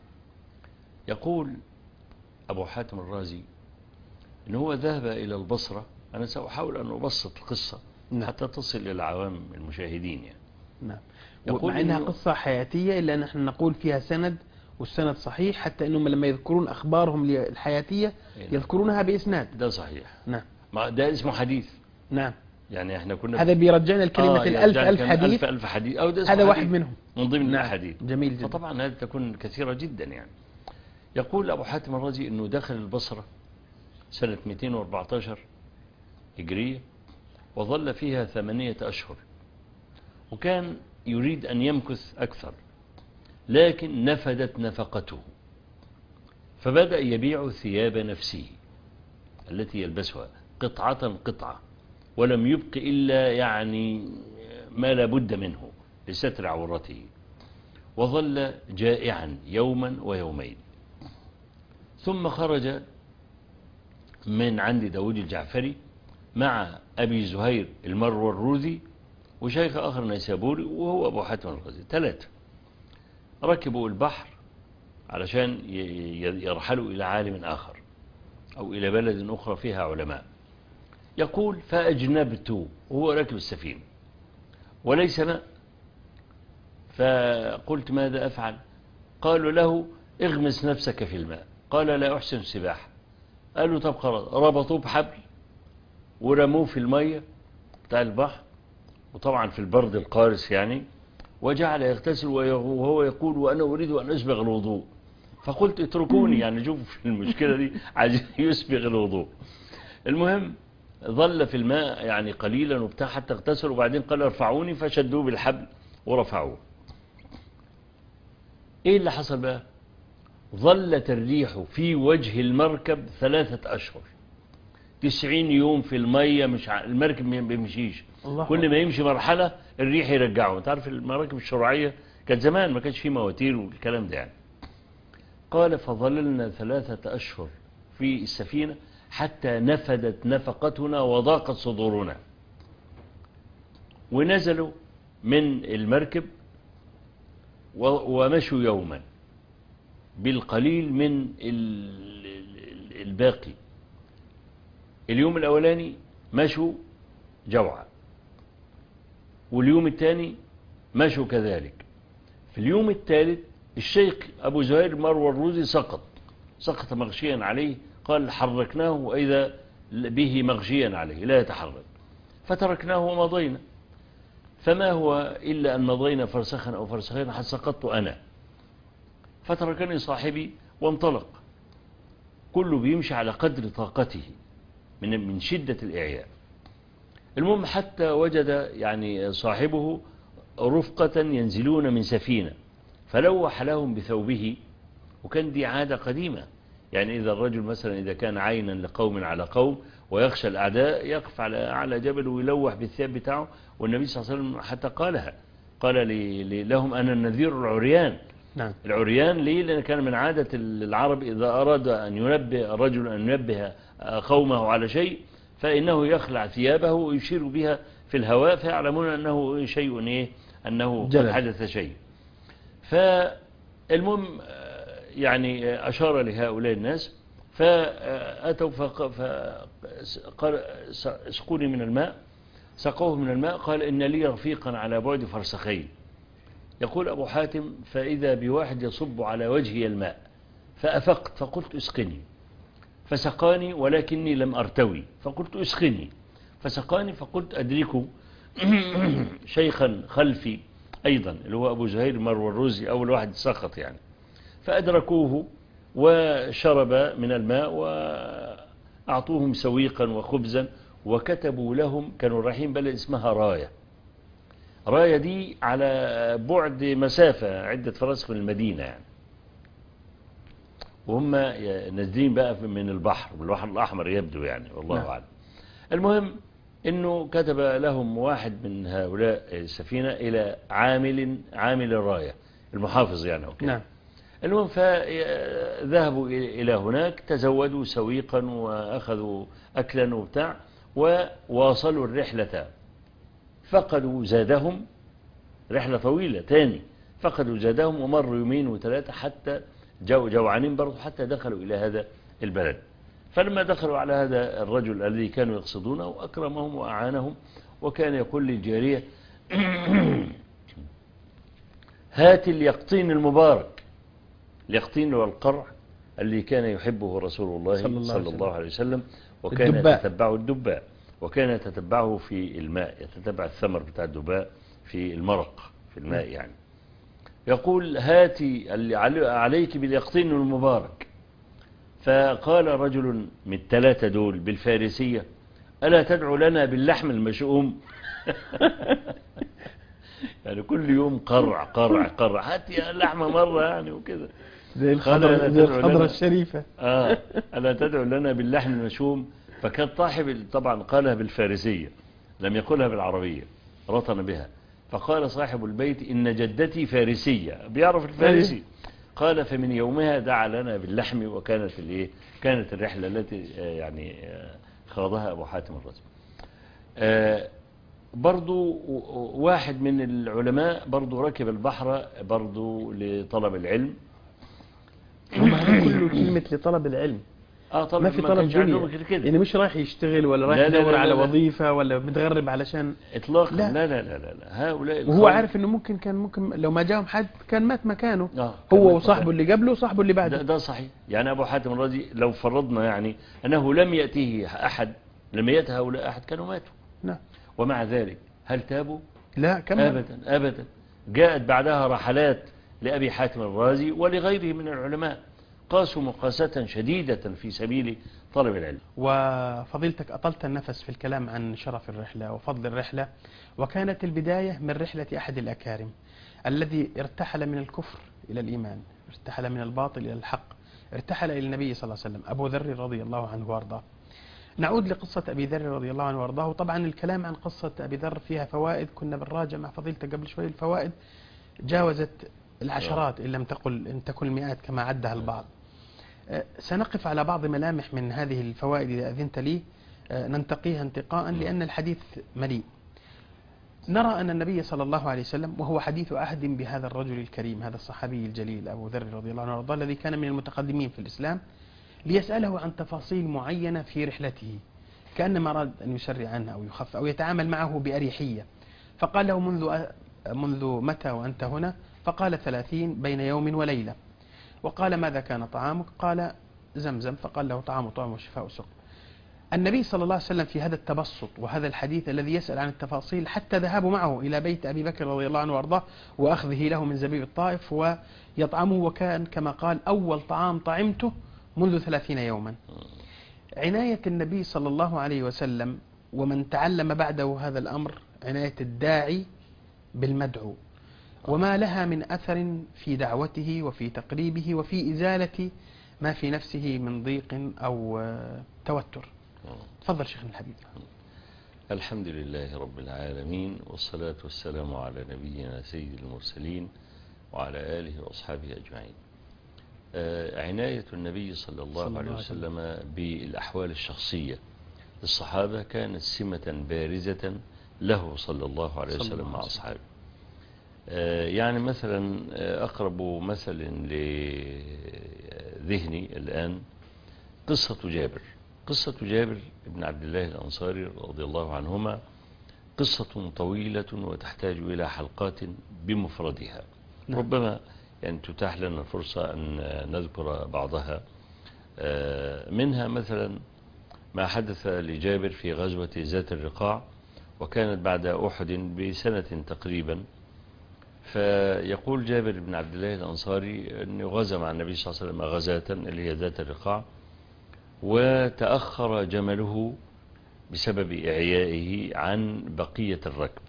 C: يقول أبو حاتم الرازي إن هو ذهب إلى البصرة، أنا سأحاول أن أبسط القصة حتى تصل إلى العوام المشاهدين يعني.
B: نعم. يقول مع إنها قصة حياتية إلا نحن نقول فيها سند، والسند صحيح، حتى أنهم لما يذكرون أخبارهم الحياتية يذكرونها بإسناد.
C: ده صحيح.
B: نعم.
C: ده اسمه حديث.
B: نعم.
C: يعني احنا كنا
B: هذا بيرجعنا الكلمة
C: آه
B: الألف ألف حديث.
C: ألف ألف حديث أو ده
B: هذا
C: حديث
B: واحد منهم
C: من ضمن
B: نعم.
C: الحديث.
B: جميل جدا.
C: فطبعا هذه تكون كثيرة جدا يعني. يقول أبو حاتم الرازي أنه دخل البصرة سنة مئتين وأربعة عشر هجرية وظل فيها ثمانية أشهر، وكان يريد أن يمكث أكثر لكن نفدت نفقته، فبدأ يبيع ثياب نفسه التي يلبسها قطعة قطعة، ولم يبق إلا يعني ما لا بد منه لستر عورته، وظل جائعا يوما ويومين. ثم خرج من عند داود الجعفري مع أبي زهير المروروذي وشيخ آخر نيسابوري وهو أبو حاتم الرازي، ثلاثة ركبوا البحر علشان يرحلوا إلى عالم آخر أو إلى بلد أخرى فيها علماء. يقول فأجنبت وهو راكب السفينة وليس ماء، فقلت ماذا أفعل؟ قالوا له اغمس نفسك في الماء، قال لا أحسن السباحة. قالوا طب خلاص، ربطوه بحبل ورموه في المية بتاع البحر، وطبعا في البرد القارس يعني، وجعل يغتسل وهو يقول وأنا أريد أن أسبغ الوضوء. فقلت اتركوني يعني، شوف المشكلة دي عايز يسبغ الوضوء. المهم ظل في الماء يعني قليلا وبتاع حتى اغتسل، وبعدين قال ارفعوني، فشدوه بالحبل ورفعوه. ايه اللي حصل بقى؟ ظلت الريح في وجه المركب ثلاثة أشهر، تسعين يوم في المية، مش ع... المركب ما بيمشيش، كل ما يمشي مرحلة الريح يرجعه. تعرف المراكب الشرعية كانت زمان ما كانش فيه مواتير والكلام ده يعني. قال فظللنا ثلاثة أشهر في السفينة حتى نفدت نفقتنا وضاقت صدورنا. ونزلوا من المركب ومشوا يوما بالقليل من الباقي. اليوم الأولاني مشوا جوعا، واليوم الثاني مشوا كذلك. في اليوم الثالث الشيخ أبو زهير المروروزي سقط سقط مغشيا عليه، قال حركناه وإذا به مغشيا عليه لا يتحرك، فتركناه ومضينا. فما هو إلا أن مضينا فرسخا أو فرسخين حتى سقطت أنا، فتركني صاحبي وانطلق، كله بيمشي على قدر طاقته من من شدة الإعياء. المهم حتى وجد يعني صاحبه رفقة ينزلون من سفينة، فلوح لهم بثوبه. وكان دي عادة قديمة، يعني إذا الرجل مثلا إذا كان عينا لقوم على قوم ويخشى الأعداء يقف على أعلى جبل ويلوح بالثياب بتاعه. والنبي صلى الله عليه وسلم حتى قالها، قال لي لهم أنا النذير العريان.
B: نعم.
C: العريان ليه؟ لأن كان من عادة العرب إذا أراد أن ينبه الرجل أن ينبه قومه على شيء فإنه يخلع ثيابه ويشير بها في الهواء فيعلمون أنه شيء إيه، أنه قد حدث شيء. فالمهم يعني أشار لهؤلاء الناس فأتوا فقال اسقوني من الماء، سقوه من الماء. قال إن لي رفيقا على بعد فرسخين. يقول أبو حاتم فإذا بواحد يصب على وجهي الماء فأفقت فقلت اسقني، فسقاني ولكني لم أرتوي فقلت اسقني، فسقاني فقلت أدركه شيخا خلفي أيضا اللي هو أبو زهير المروروزي أول واحد سقط يعني، فأدركوه وشرب من الماء وأعطوهم سويقا وخبزا وكتبوا لهم، كانوا رايحين بلد اسمها راية. راية دي على بعد مسافة عدة فراسخ من المدينة يعني، وهم نازلين بقى من البحر من البحر الأحمر يبدو يعني والله أعلم. المهم إنه كتب لهم واحد من هؤلاء السفينة إلى عامل عامل الراية المحافظ يعني وكذا.
B: نعم.
C: المهم فذهبوا إلى هناك، تزودوا سويقا وأخذوا أكلا وبتاع وواصلوا الرحلة. فقدوا زادهم، رحلة طويلة تاني، فقدوا زادهم ومروا يومين وثلاثة حتى جو جوعانين برضو حتى دخلوا إلى هذا البلد. فلما دخلوا على هذا الرجل الذي كانوا يقصدونه أكرمهم وأعانهم، وكان يقول للجارية هات اليقطين المبارك. اليقطين هو القرع اللي كان يحبه رسول الله صلى الله, صلى الله عليه وسلم، وكان يتتبعه الدباء، وكان يتتبعه في الماء، يتتبع الثمر بتاع الدباء في المرق في الماء يعني. يقول هاتي اللي عليك باليقطين المبارك. فقال رجل من الثلاثة دول بالفارسية ألا تدعو لنا باللحم المشؤوم؟ يعني كل يوم قرع قرع قرع، هاتي اللحمة مرة يعني وكده،
B: زي الخضرة زي الخضرة الشريفة.
C: آه ألا تدعو لنا باللحم المشؤوم؟ فكان صاحب طبعا قالها بالفارسية لم يقولها بالعربية، رطن بها. فقال صاحب البيت إن جدتي فارسية بيعرف الفارسي. قال فمن يومها دعا لنا باللحم. وكانت الايه كانت الرحلة التي يعني خاضها أبو حاتم الرازي. برضو واحد من العلماء برضو ركب البحر برضو لطلب العلم.
B: هم هذا كله كلمة لطلب العلم.
C: آه طبعا
B: ما في طلب دنيا يعني، مش رايح يشتغل ولا رايح يدور على وظيفة ولا متغرب علشان
C: اطلاقا. لا لا لا لا, لا. هؤلاء
B: وهو عارف انه ممكن كان ممكن لو ما جاهم حد كان مات مكانه.
C: آه
B: هو وصاحبه اللي قبله وصاحبه اللي بعده.
C: ده, ده صحيح. يعني أبو حاتم الرازي لو فرضنا يعني أنه لم يأتيه أحد، لم يأتي هؤلاء أحد كانوا ماتوا.
B: نعم.
C: ومع ذلك هل تابوا؟
B: لا كمل.
C: أبدا أبدا. جاءت بعدها رحلات لأبي حاتم الرازي ولغيره من العلماء قاسوا مقاسة شديدة في سبيل طلب العلم.
B: وفضيلتك أطلت النفس في الكلام عن شرف الرحلة وفضل الرحلة، وكانت البداية من رحلة أحد الأكارم الذي ارتحل من الكفر إلى الإيمان، ارتحل من الباطل إلى الحق، ارتحل إلى النبي صلى الله عليه وسلم، أبو ذر رضي الله عنه وارضاه. نعود لقصة أبي ذر رضي الله عنه وارضاه. طبعا الكلام عن قصة أبي ذر فيها فوائد، كنا بنراجع مع فضيلتك قبل شوي، الفوائد جاوزت العشرات إن لم تقل إن تكن المئات كما عدها البعض. سنقف على بعض ملامح من هذه الفوائد إذا أذنت لي، ننتقيها انتقاء لأن الحديث مليء. نرى أن النبي صلى الله عليه وسلم، وهو حديث عهد بهذا الرجل الكريم هذا الصحابي الجليل أبو ذر رضي الله عنه وارضاه الذي كان من المتقدمين في الإسلام، ليسأله عن تفاصيل معينة في رحلته كأنما أراد أن يسرع عنها أو يخف أو يتعامل معه بأريحية. فقال له منذ منذ متى وأنت هنا؟ فقال ثلاثين بين يوم وليلة. وقال ماذا كان طعامك؟ قال زمزم. فقال له طعام طعم وشفاء سقم. النبي صلى الله عليه وسلم في هذا التبسط وهذا الحديث الذي يسأل عن التفاصيل حتى ذهابه معه إلى بيت أبي بكر رضي الله عنه وأرضاه وأخذه له من زبيب الطائف ويطعمه، وكان كما قال أول طعام طعمته منذ ثلاثين يوما. عناية النبي صلى الله عليه وسلم ومن تعلم بعده هذا الأمر عناية الداعي بالمدعو، وما لها من أثر في دعوته وفي تقريبه وفي إزالة ما في نفسه من ضيق أو توتر. تفضل شيخنا الحبيب.
C: الحمد لله رب العالمين، والصلاة والسلام على نبينا سيد المرسلين وعلى آله وأصحابه أجمعين. عناية النبي صلى الله عليه وسلم بالأحوال الشخصية للصحابة كانت سمة بارزة له صلى الله عليه وسلم مع أصحابه. يعني مثلا أقرب مثل لذهني الآن قصة جابر. قصة جابر بن عبد الله الأنصاري رضي الله عنهما قصة طويلة وتحتاج إلى حلقات بمفردها. نعم. ربما يعني تتاح لنا فرصة أن نذكر بعضها. منها مثلا ما حدث لجابر في غزوة ذات الرقاع، وكانت بعد أحد بسنة تقريبا. فيقول جابر بن عبد الله الأنصاري أنه غزا مع النبي صلى الله عليه وسلم غزاة اللي هي ذات الرقاع، وتأخر جمله بسبب إعيائه عن بقية الركب.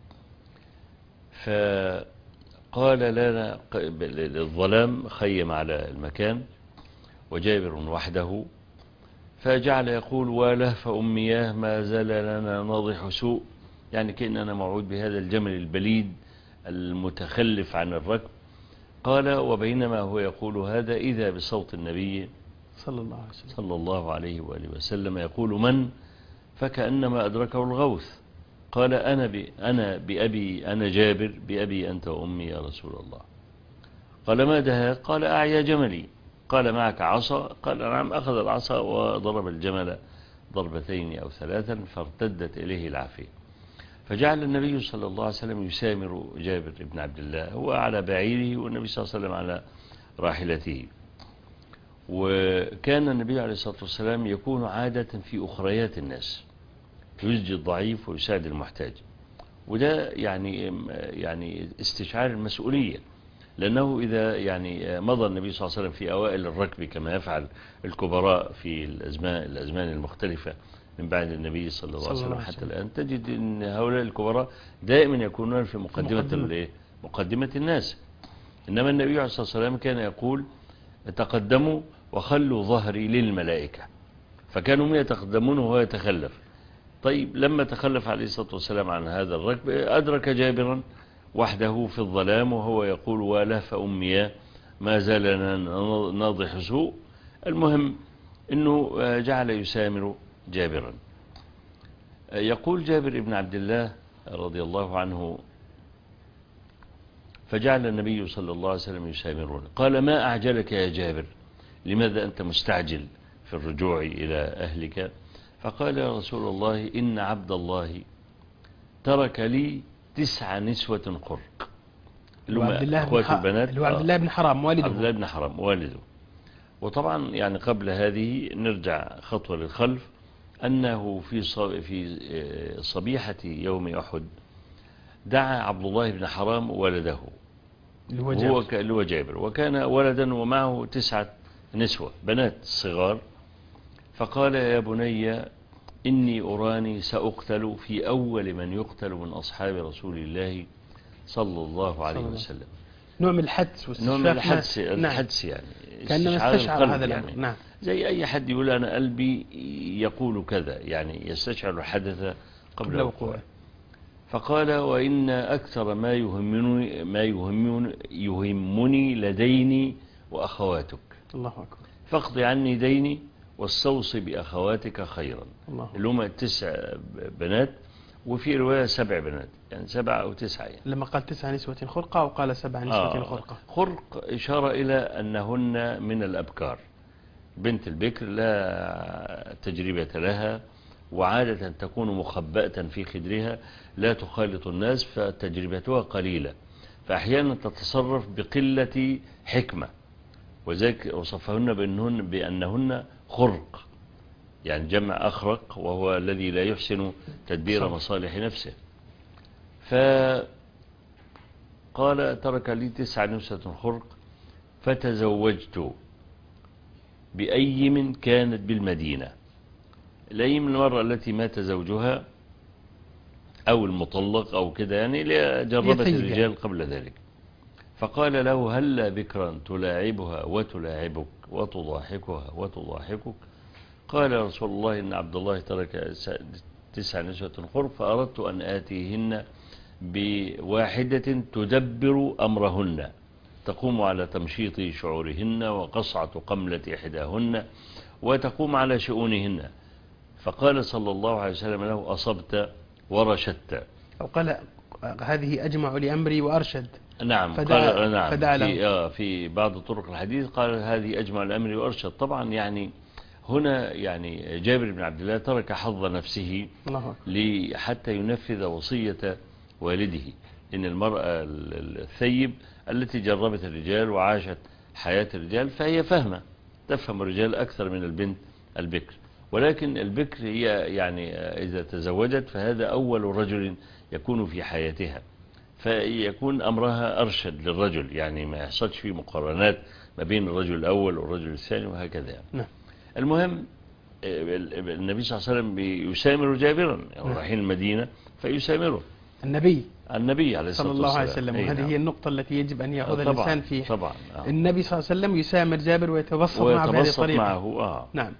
C: فقال لنا الظلام خيم على المكان وجابر وحده، فجعل يقول ولهف أمياه ما زال لنا ناضح سوء، يعني كأننا موعود بهذا الجمل البليد المتخلف عن الركب. قال وبينما هو يقول هذا إذا بصوت النبي
B: صلى الله عليه وسلم
C: صلى الله عليه وآله وسلم يقول من؟ فكأنما أدركه الغوث. قال أنا, بي أنا بأبي أنا جابر بأبي أنت وأمي يا رسول الله. قال ما ده؟ قال أعيا جملي. قال معك عصا؟ قال نعم. أخذ العصا وضرب الجمل ضربتين أو ثلاثا فارتدت إليه العافية. فجعل النبي صلى الله عليه وسلم يسامر جابر بن عبد الله، هو على بعيره والنبي صلى الله عليه وسلم على راحلته. وكان النبي عليه الصلاة والسلام يكون عادة في أخريات الناس، يسجي الضعيف ويساعد المحتاج، وده يعني يعني استشعار المسؤولية، لأنه إذا يعني مضى النبي صلى الله عليه وسلم في أوائل الركب كما يفعل الكبراء في الأزمان الأزمان المختلفة من بعد النبي صلى الله عليه وسلم حتى الآن، تجد أن هؤلاء الكبراء دائما يكونون في مقدمة مقدمة, مقدمة الناس. إنما النبي عليه الصلاة والسلام كان يقول تقدموا وخلوا ظهري للملائكة، فكانوا يتقدمون وهو يتخلف. طيب لما تخلف عليه الصلاة والسلام عن هذا الركب أدرك جابرا وحده في الظلام وهو يقول ولهف أمياه ما زال ناضح سوء. المهم أنه جعل يسامر جابرا. يقول جابر بن عبد الله رضي الله عنه فجعل النبي صلى الله عليه وسلم يسامرون. قال ما أعجلك يا جابر؟ لماذا أنت مستعجل في الرجوع إلى أهلك؟ فقال يا رسول الله إن عبد الله ترك لي تسع نسوة قرق،
B: اللي هو عبد الله بن البنات اللي هو عبد الله بن حرام والده
C: عبد الله بن حرام والده. وطبعا يعني قبل هذه نرجع خطوة للخلف، أنه في في صبيحة يوم أحد دعا عبد الله بن حرام ولده اللي هو جابر, اللي هو جابر وكان ولدا ومعه تسعة نسوة بنات صغار. فقال يا بني إني أراني سأقتل في أول من يقتل من أصحاب رسول الله صلى الله عليه وسلم.
B: نوع من الحدس واستشفاف.
C: نوع من الحدس, الحدس يعني
B: كأنما استشعر هذا الأمر.
C: يعني
B: نعم.
C: زي أي حد يقول أنا قلبي يقول كذا، يعني يستشعر الحدث قبل وقوعه. فقال وإن أكثر ما يهمني ما يهمني, يهمني لديني وأخواتك.
B: الله أكبر.
C: فاقضي عني ديني واستوصي بأخواتك خيرا.
B: الله.
C: اللي هم تسع بنات، وفي رواية سبع بنات، يعني سبع أو تسعة يعني.
B: لما قال تسع نسوة خرقة وقال سبع نسوة آه خرقة.
C: خرق إشارة إلى أنهن من الأبكار، بنت البكر لا تجربة لها، وعادة تكون مخبأة في خدرها لا تخالط الناس فتجربتها قليلة، فأحيانا تتصرف بقلة حكمة، وذلك وصفهن بأنهن, بأنهن خرق، يعني جمع أخرق وهو الذي لا يحسن تدبير مصالح نفسه. فقال ترك لي تسع نسوة خرق فتزوجت بأيم كانت بالمدينة. الأيم المرأة التي مات زوجها أو المطلق أو كده، يعني جربت الرجال قبل ذلك. فقال له هل بكرا تلاعبها وتلاعبك وتضاحكها وتضاحكك؟ قال يا رسول الله إن عبد الله ترك تسع نسوة خرق فأردت أن آتيهن بواحدة تدبر أمرهن، تقوم على تمشيط شعورهن وقصعة قملة إحداهن وتقوم على شؤونهن. فقال صلى الله عليه وسلم له أصبت ورشدت.
B: أو قال هذه أجمع لأمري وأرشد.
C: نعم
B: فدعا
C: قال نعم
B: فدعا
C: في, آه في بعض طرق الحديث قال هذه أجمع لأمري وأرشد. طبعا يعني هنا يعني جابر بن عبد الله ترك حظ نفسه حتى ينفذ وصية والده، إن المرأة الثيب التي جربت الرجال وعاشت حياة الرجال فهي فهمة تفهم الرجال أكثر من البنت البكر، ولكن البكر هي يعني إذا تزوجت فهذا أول رجل يكون في حياتها، فيكون أمرها أرشد للرجل، يعني ما يحصلش فيه مقارنات ما بين الرجل الأول والرجل الثاني وهكذا يعني.
B: نعم.
C: المهم النبي صلى الله عليه وسلم يسامر جابرا، يعني رايحين المدينة فيسامره
B: النبي
C: النبي عليه الصلاة والسلام
B: صلى الله عليه وسلم. وهذه
C: نعم.
B: هي النقطة التي يجب أن يأخذ الإنسان فيها.
C: طبعا آه.
B: النبي صلى الله عليه وسلم يسامر جابر ويتبسط معه بهذه الطريقة.
C: معه آه.
B: نعم.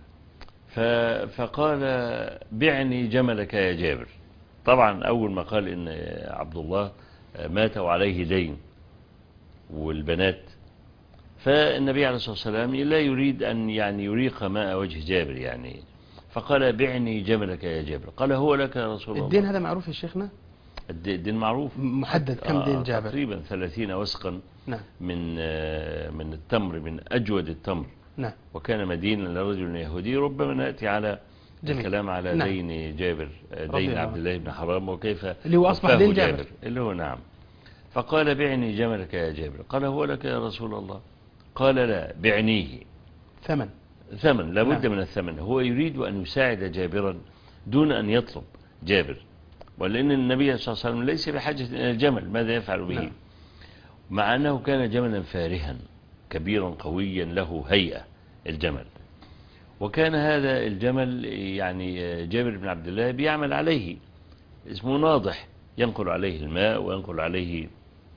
C: فقال بعني جملك يا جابر. طبعا أول ما قال إن عبد الله مات وعليه دين والبنات، فالنبي عليه الصلاة والسلام لا يريد أن يعني يريق ماء وجه جابر يعني، فقال بعني جملك يا جابر. قال هو لك يا رسول الله.
B: الدين هذا معروف يا شيخنا؟
C: الدين معروف
B: محدد كم دين جابر؟
C: تقريبا ثلاثين وسقا.
B: نعم.
C: من من التمر، من أجود التمر.
B: نعم.
C: وكان مدينا لرجل يهودي. ربما نأتي على جميل. الكلام على نعم. دين جابر، دين عبد الله بن حرام وكيف
B: اللي هو أصبح دين جابر.
C: جابر اللي هو نعم. فقال بعني جملك يا جابر. قال هو لك يا رسول الله. قال لا بعنيه.
B: ثمن
C: ثمن لابد
B: نعم.
C: من الثمن. هو يريد أن يساعد جابرا دون أن يطلب جابر، ولأن النبي صلى الله عليه وسلم ليس بحاجة إلى الجمل، ماذا يفعل به؟ نعم. مع أنه كان جملا فارها كبيرا قويا له هيئة الجمل، وكان هذا الجمل يعني جابر بن عبد الله بيعمل عليه، اسمه ناضح، ينقل عليه الماء وينقل عليه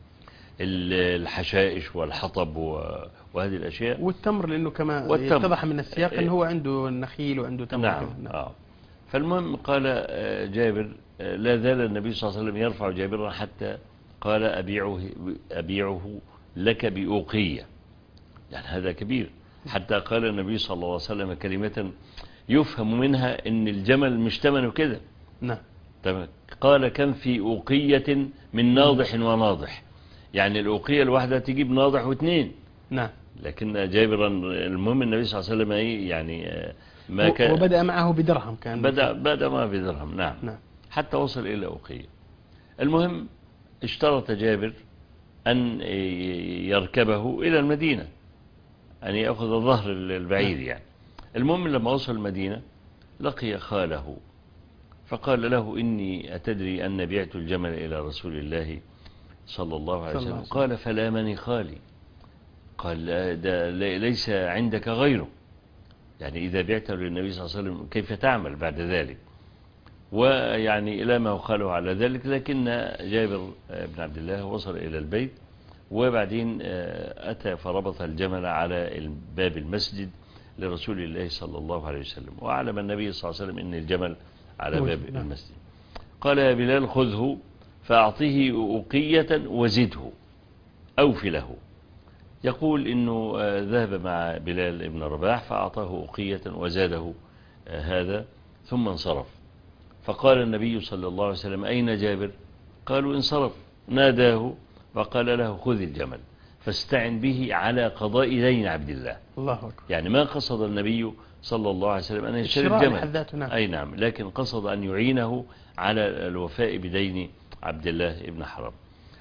C: الحشائش والحطب وهذه الأشياء
B: والتمر، لأنه كما يتضح من السياق أنه هو عنده النخيل وعنده تمر.
C: نعم. نعم. آه. فالمهم قال جابر لا زال النبي صلى الله عليه وسلم يرفع جابرا حتى قال أبيعه, أبيعه لك بأوقية، يعني هذا كبير، حتى قال النبي صلى الله عليه وسلم كلمة يفهم منها أن الجمل مش ثمنه كده.
B: نعم.
C: قال كم في أوقية من ناضح وناضح، يعني الأوقية الواحدة تجيب ناضح واثنين.
B: نعم.
C: لكن جابرا المهم النبي صلى الله عليه وسلم يعني ما كان،
B: وبدأ معه بدرهم، كان
C: بدأ, بدأ معه بدرهم. نعم.
B: نعم.
C: حتى وصل إلى أوقية. المهم اشترط جابر أن يركبه إلى المدينة، أن يأخذ ظهر البعير يعني. المهم لما وصل المدينة لقي خاله فقال له إني أتدري أن بعت الجمل إلى رسول الله صلى الله عليه وسلم. قال فلامني خالي. قال ده ليس عندك غيره، يعني إذا بعته للنبي صلى الله عليه وسلم كيف تعمل بعد ذلك؟ ويعني إلى ما قالوا على ذلك. لكن جابر بن عبد الله وصل إلى البيت، وبعدين أتى فربط الجمل على باب المسجد لرسول الله صلى الله عليه وسلم، وأعلم النبي صلى الله عليه وسلم أن الجمل على باب المسجد. قال يا بلال خذه فأعطيه أوقية وزده أوفي له. يقول إنه ذهب مع بلال ابن رباح فأعطاه أوقية وزاده هذا ثم انصرف. فقال النبي صلى الله عليه وسلم أين جابر؟ قالوا انصرف. ناداه وقال له خذ الجمل فاستعن به على قضاء دين عبد الله.
B: الله أكبر.
C: يعني ما قصد النبي صلى الله عليه وسلم أن يشتري الجمل،
B: نعم.
C: أي نعم، لكن قصد أن يعينه على الوفاء بدين عبد الله ابن حرام.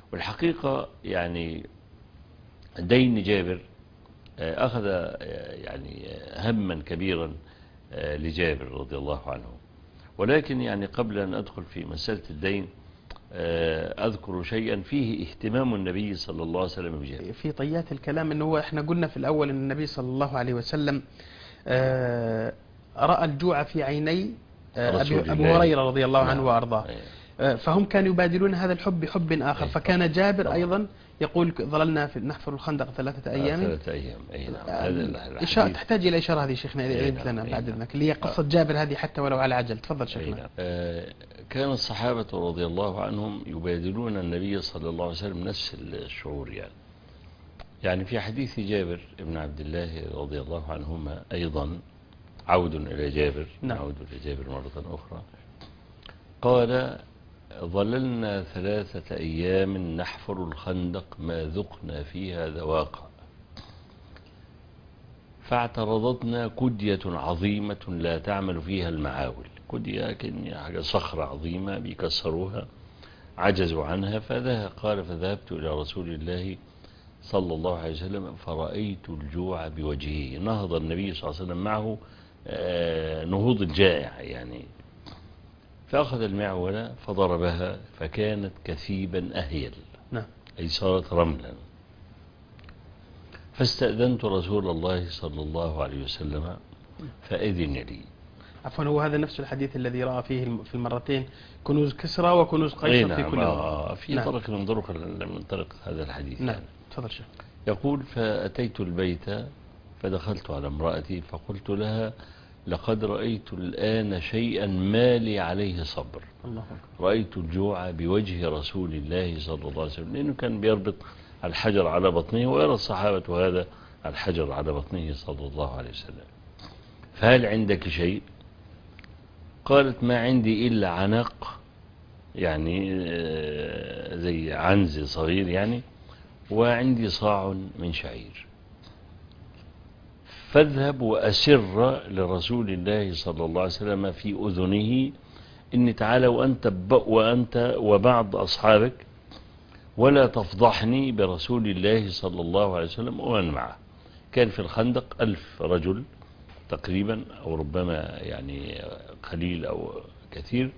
C: والحقيقة يعني دين جابر أخذ يعني هما كبيرا لجابر رضي الله عنه. ولكن يعني قبل أن أدخل في مسألة الدين أذكر شيئا فيه اهتمام النبي صلى الله عليه وسلم بجابر.
B: في طيات الكلام أنه احنا قلنا في الأول أن النبي صلى الله عليه وسلم رأى الجوع في عيني أبو هريرة رضي الله عنه وأرضاه، فهم كانوا يبادلون هذا الحب بحب آخر. فكان جابر أيضا يقول ظللنا في نحفر الخندق ثلاثة أيام
C: ثلاثة أيام أي نعم. هذا
B: إشارة تحتاج إلى إشارة هذه شيخنا إذا لنا بعد إذنك، اللي هي قصة جابر هذه حتى ولو على عجل. تفضل شيخنا.
C: كان الصحابة رضي الله عنهم يبادلون النبي صلى الله عليه وسلم نفس الشعور. يعني يعني في حديث جابر ابن عبد الله رضي الله عنهما أيضا، عود إلى جابر
B: نعم.
C: عود إلى جابر مرة أخرى، قال ظللنا ثلاثة أيام نحفر الخندق ما ذقنا فيها ذواقا، فاعترضتنا كدية عظيمة لا تعمل فيها المعاول. كدية كان حاجة صخرة عظيمة بيكسروها، عجزوا عنها. فذهب قال فذهبت إلى رسول الله صلى الله عليه وسلم فرأيت الجوع بوجهه. نهض النبي صلى الله عليه وسلم معه نهوض الجائع يعني، فأخذ المعولة فضربها فكانت كثيبا أهيل،
B: نعم.
C: أي صارت رملا. فاستأذنت رسول الله صلى الله عليه وسلم فأذن لي.
B: عفوا، هو هذا نفس الحديث الذي رأى فيه في المرتين كنوز كسرى وكنوز قيصر
C: نعم.
B: في كل
C: آه في
B: نعم.
C: طرق من طرق من طرق هذا الحديث.
B: نعم.
C: يعني.
B: تفضل شيخ.
C: يقول فأتيت البيت فدخلت على امرأتي فقلت لها لقد رأيت الآن شيئا ما لي عليه صبر.
B: الله أكبر.
C: رأيت الجوع بوجه رسول الله صلى الله عليه وسلم، لأنه كان بيربط الحجر على بطنه ويرى الصحابة هذا الحجر على بطنه صلى الله عليه وسلم. فهل عندك شيء؟ قالت ما عندي إلا عناق، يعني زي عنز صغير يعني، وعندي صاع من شعير. فاذهب وأسر لرسول الله صلى الله عليه وسلم في أذنه إن تعالى وأنت, وأنت وبعض أصحابك ولا تفضحني برسول الله صلى الله عليه وسلم ومن معه. كان في الخندق ألف رجل تقريبا، أو ربما يعني قليل أو كثير.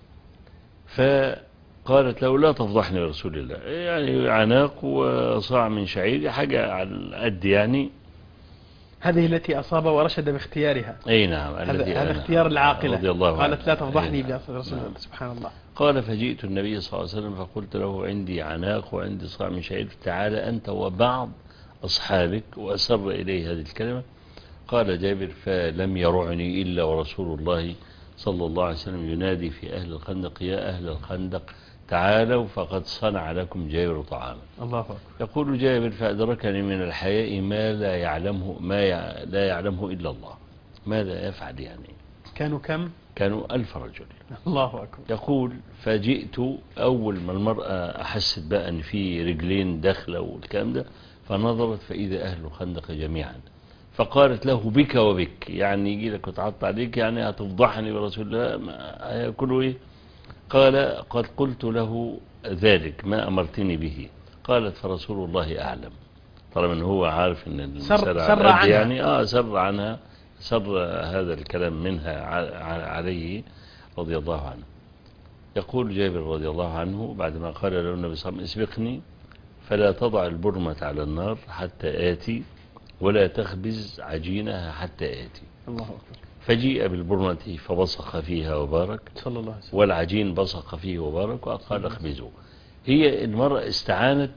C: فقالت له لا تفضحني برسول الله، يعني عناق وصاع من شعير، حاجة على قد يعني.
B: هذه التي أصاب ورشد باختيارها.
C: أي نعم.
B: هذا, هذا اختيار العاقلة
C: رضي الله عنه.
B: قالت لا تفضحني برسول الله. سبحان الله.
C: قال فجئت النبي صلى الله عليه وسلم فقلت له عندي عناق وعندي صاع من شعير، تعالى أنت وبعض أصحابك، وأسر إليه هذه الكلمة. قال جابر فلم يرعني إلا ورسول الله صلى الله عليه وسلم ينادي في أهل الخندق يا أهل الخندق تعالوا فقد صنع لكم جابر طعاما.
B: الله أكبر.
C: يقول جابر فأدركني من الحياء ما لا يعلمه ما يع... لا يعلمه إلا الله. ماذا يفعل يعني؟
B: كانوا كم؟
C: كانوا ألف رجل.
B: الله أكبر.
C: يقول فجئت أول ما المرأة أحست بقى أن في رجلين داخلة والكلام ده، فنظرت فإذا أهل الخندق جميعا، فقالت له بك وبك، يعني يجي لك وتعطى عليك، يعني هتفضحني برسول الله، هياكلوا ايه؟ قال قد قلت له ذلك ما أمرتني به. قالت فرسول الله أعلم، طالما ان هو عارف ان
B: سر, سر عنها
C: يعني اه سر عنها، سر هذا الكلام منها عليه رضي الله عنه. يقول جابر رضي الله عنه بعدما قال له النبي صلى الله عليه وسلم اسبقني فلا تضع البرمة على النار حتى آتي ولا تخبز عجينها حتى آتي.
B: الله أكبر.
C: فجيء بالبرمة فبصق فيها وبارك
B: صلى الله عليه وسلم،
C: والعجين بصق فيه وبارك وقال اخبزوا. هي المرأة استعانت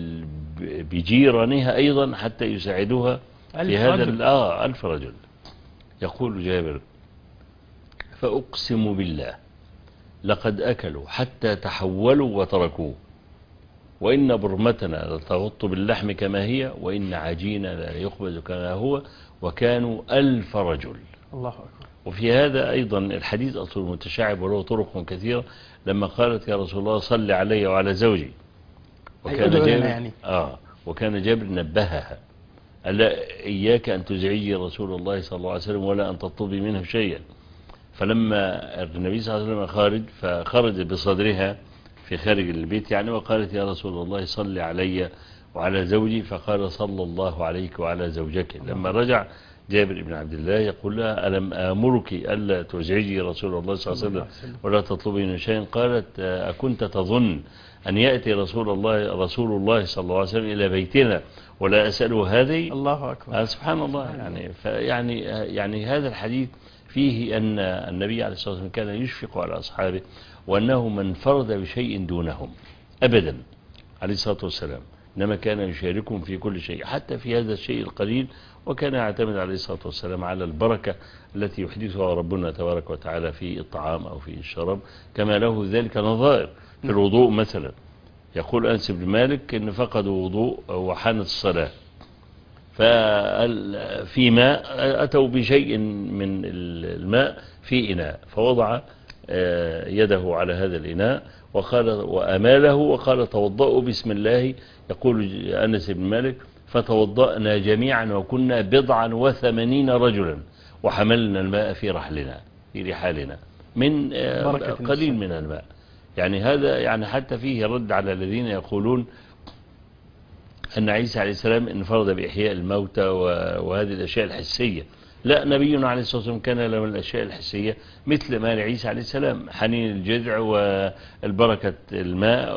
C: بجيرانها أيضا حتى يساعدوها في هذا آه ألف رجل. يقول جابر فأقسم بالله لقد أكلوا حتى تحولوا وتركوه، وإن برمتنا لتغط باللحم كما هي، وإن عجيننا لا يخبز كما هو، وكانوا ألف رجل.
B: الله أكبر.
C: وفي هذا أيضا الحديث أصل متشعب وله طرق كثيرة، لما قالت يا رسول الله صل علي وعلى زوجي، وكان جابر يعني. آه وكان جابر نبهها ألا إياك أن تزعجي رسول الله صلى الله عليه وسلم ولا أن تطلبي منه شيئا. فلما النبي صلى الله عليه وسلم خارج فخرج بصدرها في خارج البيت يعني، وقالت يا رسول الله صل علي وعلى زوجي، فقال صلى الله عليك وعلى زوجك. لما رجع جابر بن عبد الله يقول لها ألم آمرك ألا تزعجي رسول الله صلى الله عليه وسلم ولا تطلبي منه شيئا؟ قالت أكنت تظن أن يأتي رسول الله رسول الله صلى الله عليه وسلم إلى بيتنا ولا أسأله هذه؟
B: الله أكبر.
C: آه سبحان الله. يعني يعني يعني هذا الحديث فيه أن النبي عليه الصلاة والسلام كان يشفق على أصحابه، وأنه من فرد بشيء دونهم أبدا عليه الصلاة والسلام، إنما كان يشاركهم في كل شيء حتى في هذا الشيء القليل، وكان يعتمد عليه الصلاة والسلام على البركة التي يحدثها ربنا تبارك وتعالى في الطعام أو في الشراب، كما له ذلك نظائر في الوضوء مثلا. يقول أنس بن مالك إن فقدوا وضوء وحانت الصلاة، ففي ماء أتوا بشيء من الماء في إناء، فوضع يده على هذا الإناء وقال وأماله وقال توضأوا بسم الله. يقول أنس بن مالك فتوضأنا جميعا وكنا بضعا وثمانين رجلا وحملنا الماء في رحلنا في رحالنا من قليل من الماء. يعني هذا يعني حتى فيه رد على الذين يقولون أن عيسى عليه السلام انفرد بإحياء الموتى وهذه الأشياء الحسية. لا، نبينا عليه الصلاة والسلام كان له من الأشياء الحسية مثل ما لعيسى عليه السلام، حنين الجذع والبركة الماء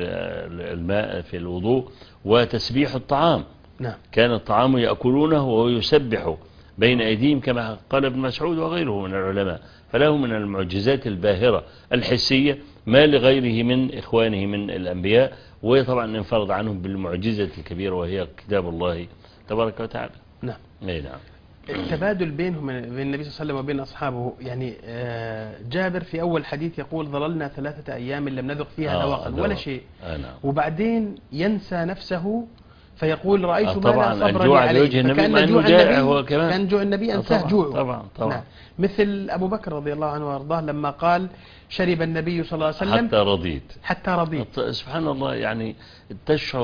C: الماء في الوضوء وتسبيح الطعام.
B: نعم.
C: كان الطعام يأكلونه وهو يسبح بين أيديهم كما قال ابن مسعود وغيره من العلماء. فله من المعجزات الباهرة الحسية ما لغيره من إخوانه من الأنبياء، وهي طبعا انفرد عنهم بالمعجزة الكبيرة وهي كتاب الله تبارك وتعالى.
B: نعم.
C: أي نعم.
B: التبادل بينهم بين النبي صلى الله عليه وسلم وبين أصحابه، يعني جابر في أول حديث يقول ظللنا ثلاثة أيام لم نذق فيها ذواقا ولا شيء.
C: آه نعم.
B: وبعدين ينسى نفسه فيقول رأيت
C: آه
B: ما لا صبر
C: لي
B: عليه،
C: وجه النبي
B: فكان جوع
C: النبي هو كمان
B: كان جوع النبي أنساه
C: آه
B: جوعه.
C: طبعا طبعا.
B: نعم. مثل أبو بكر رضي الله عنه وارضاه لما قال شرب النبي صلى الله عليه وسلم
C: حتى رضيت
B: حتى رضيت.
C: سبحان الله. يعني تشعر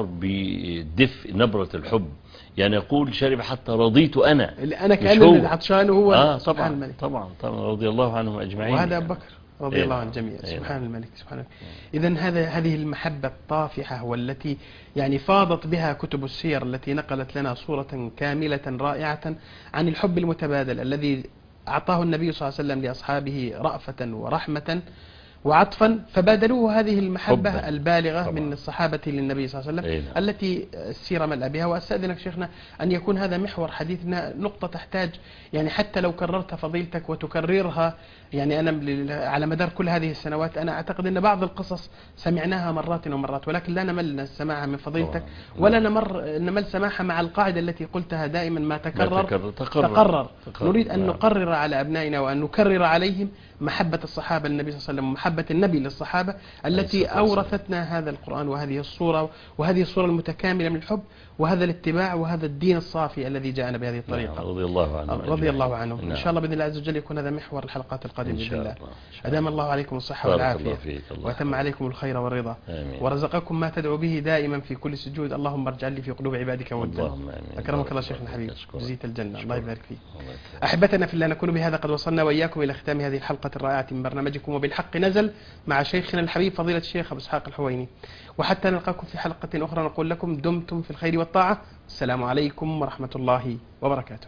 C: بدفء نبرة الحب، يعني يقول شرب حتى رضيت أنا
B: أنا كأنه عطشان وهو
C: آه
B: سبحان
C: طبعا
B: الملك.
C: طبعا طبعا رضي الله عنهم أجمعين.
B: وهذا
C: يعني.
B: أبو بكر رضي
C: إيه
B: الله
C: نعم.
B: عن الجميع.
C: إيه
B: سبحان
C: نعم.
B: الملك سبحان الملك. إذن هذا هذه المحبة الطافحة والتي يعني فاضت بها كتب السير التي نقلت لنا صورة كاملة رائعة عن الحب المتبادل الذي أعطاه النبي صلى الله عليه وسلم لأصحابه رأفة ورحمة وعطفا، فبادلوه هذه المحبة حبا. البالغة طبعا. من الصحابة للنبي صلى الله عليه وسلم
C: إيه.
B: التي السيرة ملأ بها. وأستأذنك شيخنا أن يكون هذا محور حديثنا، نقطة تحتاج يعني حتى لو كررت فضيلتك وتكررها، يعني أنا على مدار كل هذه السنوات أنا أعتقد أن بعض القصص سمعناها مرات ومرات، ولكن لا نمل السماع من فضيلتك ولا نمر نمل سماعها مع القاعدة التي قلتها دائما ما تكرر
C: تكرر,
B: تكرر. تقرر. تقرر. نريد أن نقرر على أبنائنا وأن نكرر عليهم محبة الصحابة للنبي صلى الله عليه وسلم ومحبة النبي للصحابة التي أورثتنا هذا القرآن وهذه الصورة وهذه الصورة المتكاملة من الحب وهذا الاتباع وهذا الدين الصافي الذي جاءنا بهذه الطريقة.
C: نعم. رضي الله عنه
B: رضي الله عنه.
C: نعم.
B: إن شاء الله بإذن الله عز وجل يكون هذا محور الحلقات القادمة بإذن الله. أدام الله عليكم الصحة والعافية وأتم عليكم الخير والرضا آمين. ورزقكم ما تدعو به دائما في كل سجود. اللهم ارجع لي في قلوب عبادك ودا. أكرمك الله شيخنا الحبيب جزيت الجنة. الله يبارك فيك. أحبتنا في الله، نكون بهذا قد وصلنا وإياكم إلى ختام هذه الحلقة الرائعة من برنامجكم وبالحق نزل مع شيخنا الحبيب فضيلة الشيخ أبو إسحاق الحويني. وحتى نلقاكم في حلقة أخرى نقول لكم دمتم في الخير والطاعة. السلام عليكم ورحمة الله وبركاته.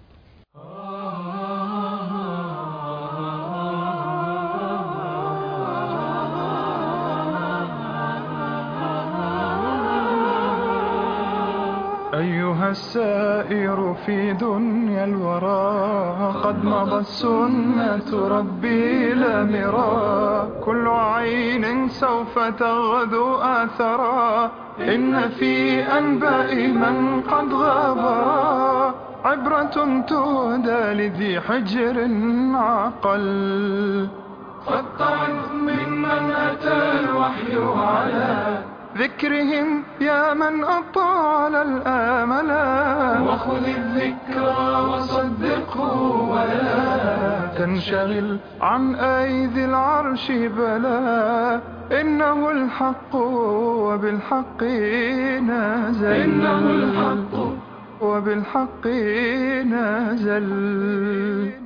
A: أيها السائر في دنيا الورى قد مضى السنة ربي لا مرى، كل عين سوف تغدو آثرا، إن في أنباء من قد غابرا عبرة تهدى لذي حجر عقل، فاتعظ ممن أتى الوحي على ذكرهم يا من أطال الآملا، وخذ الذكرى وصدقه ولا تنشغل عن أيدي العرش بلا، إنه الحق وبالحق نازل، إنه الحق وبالحق نازل.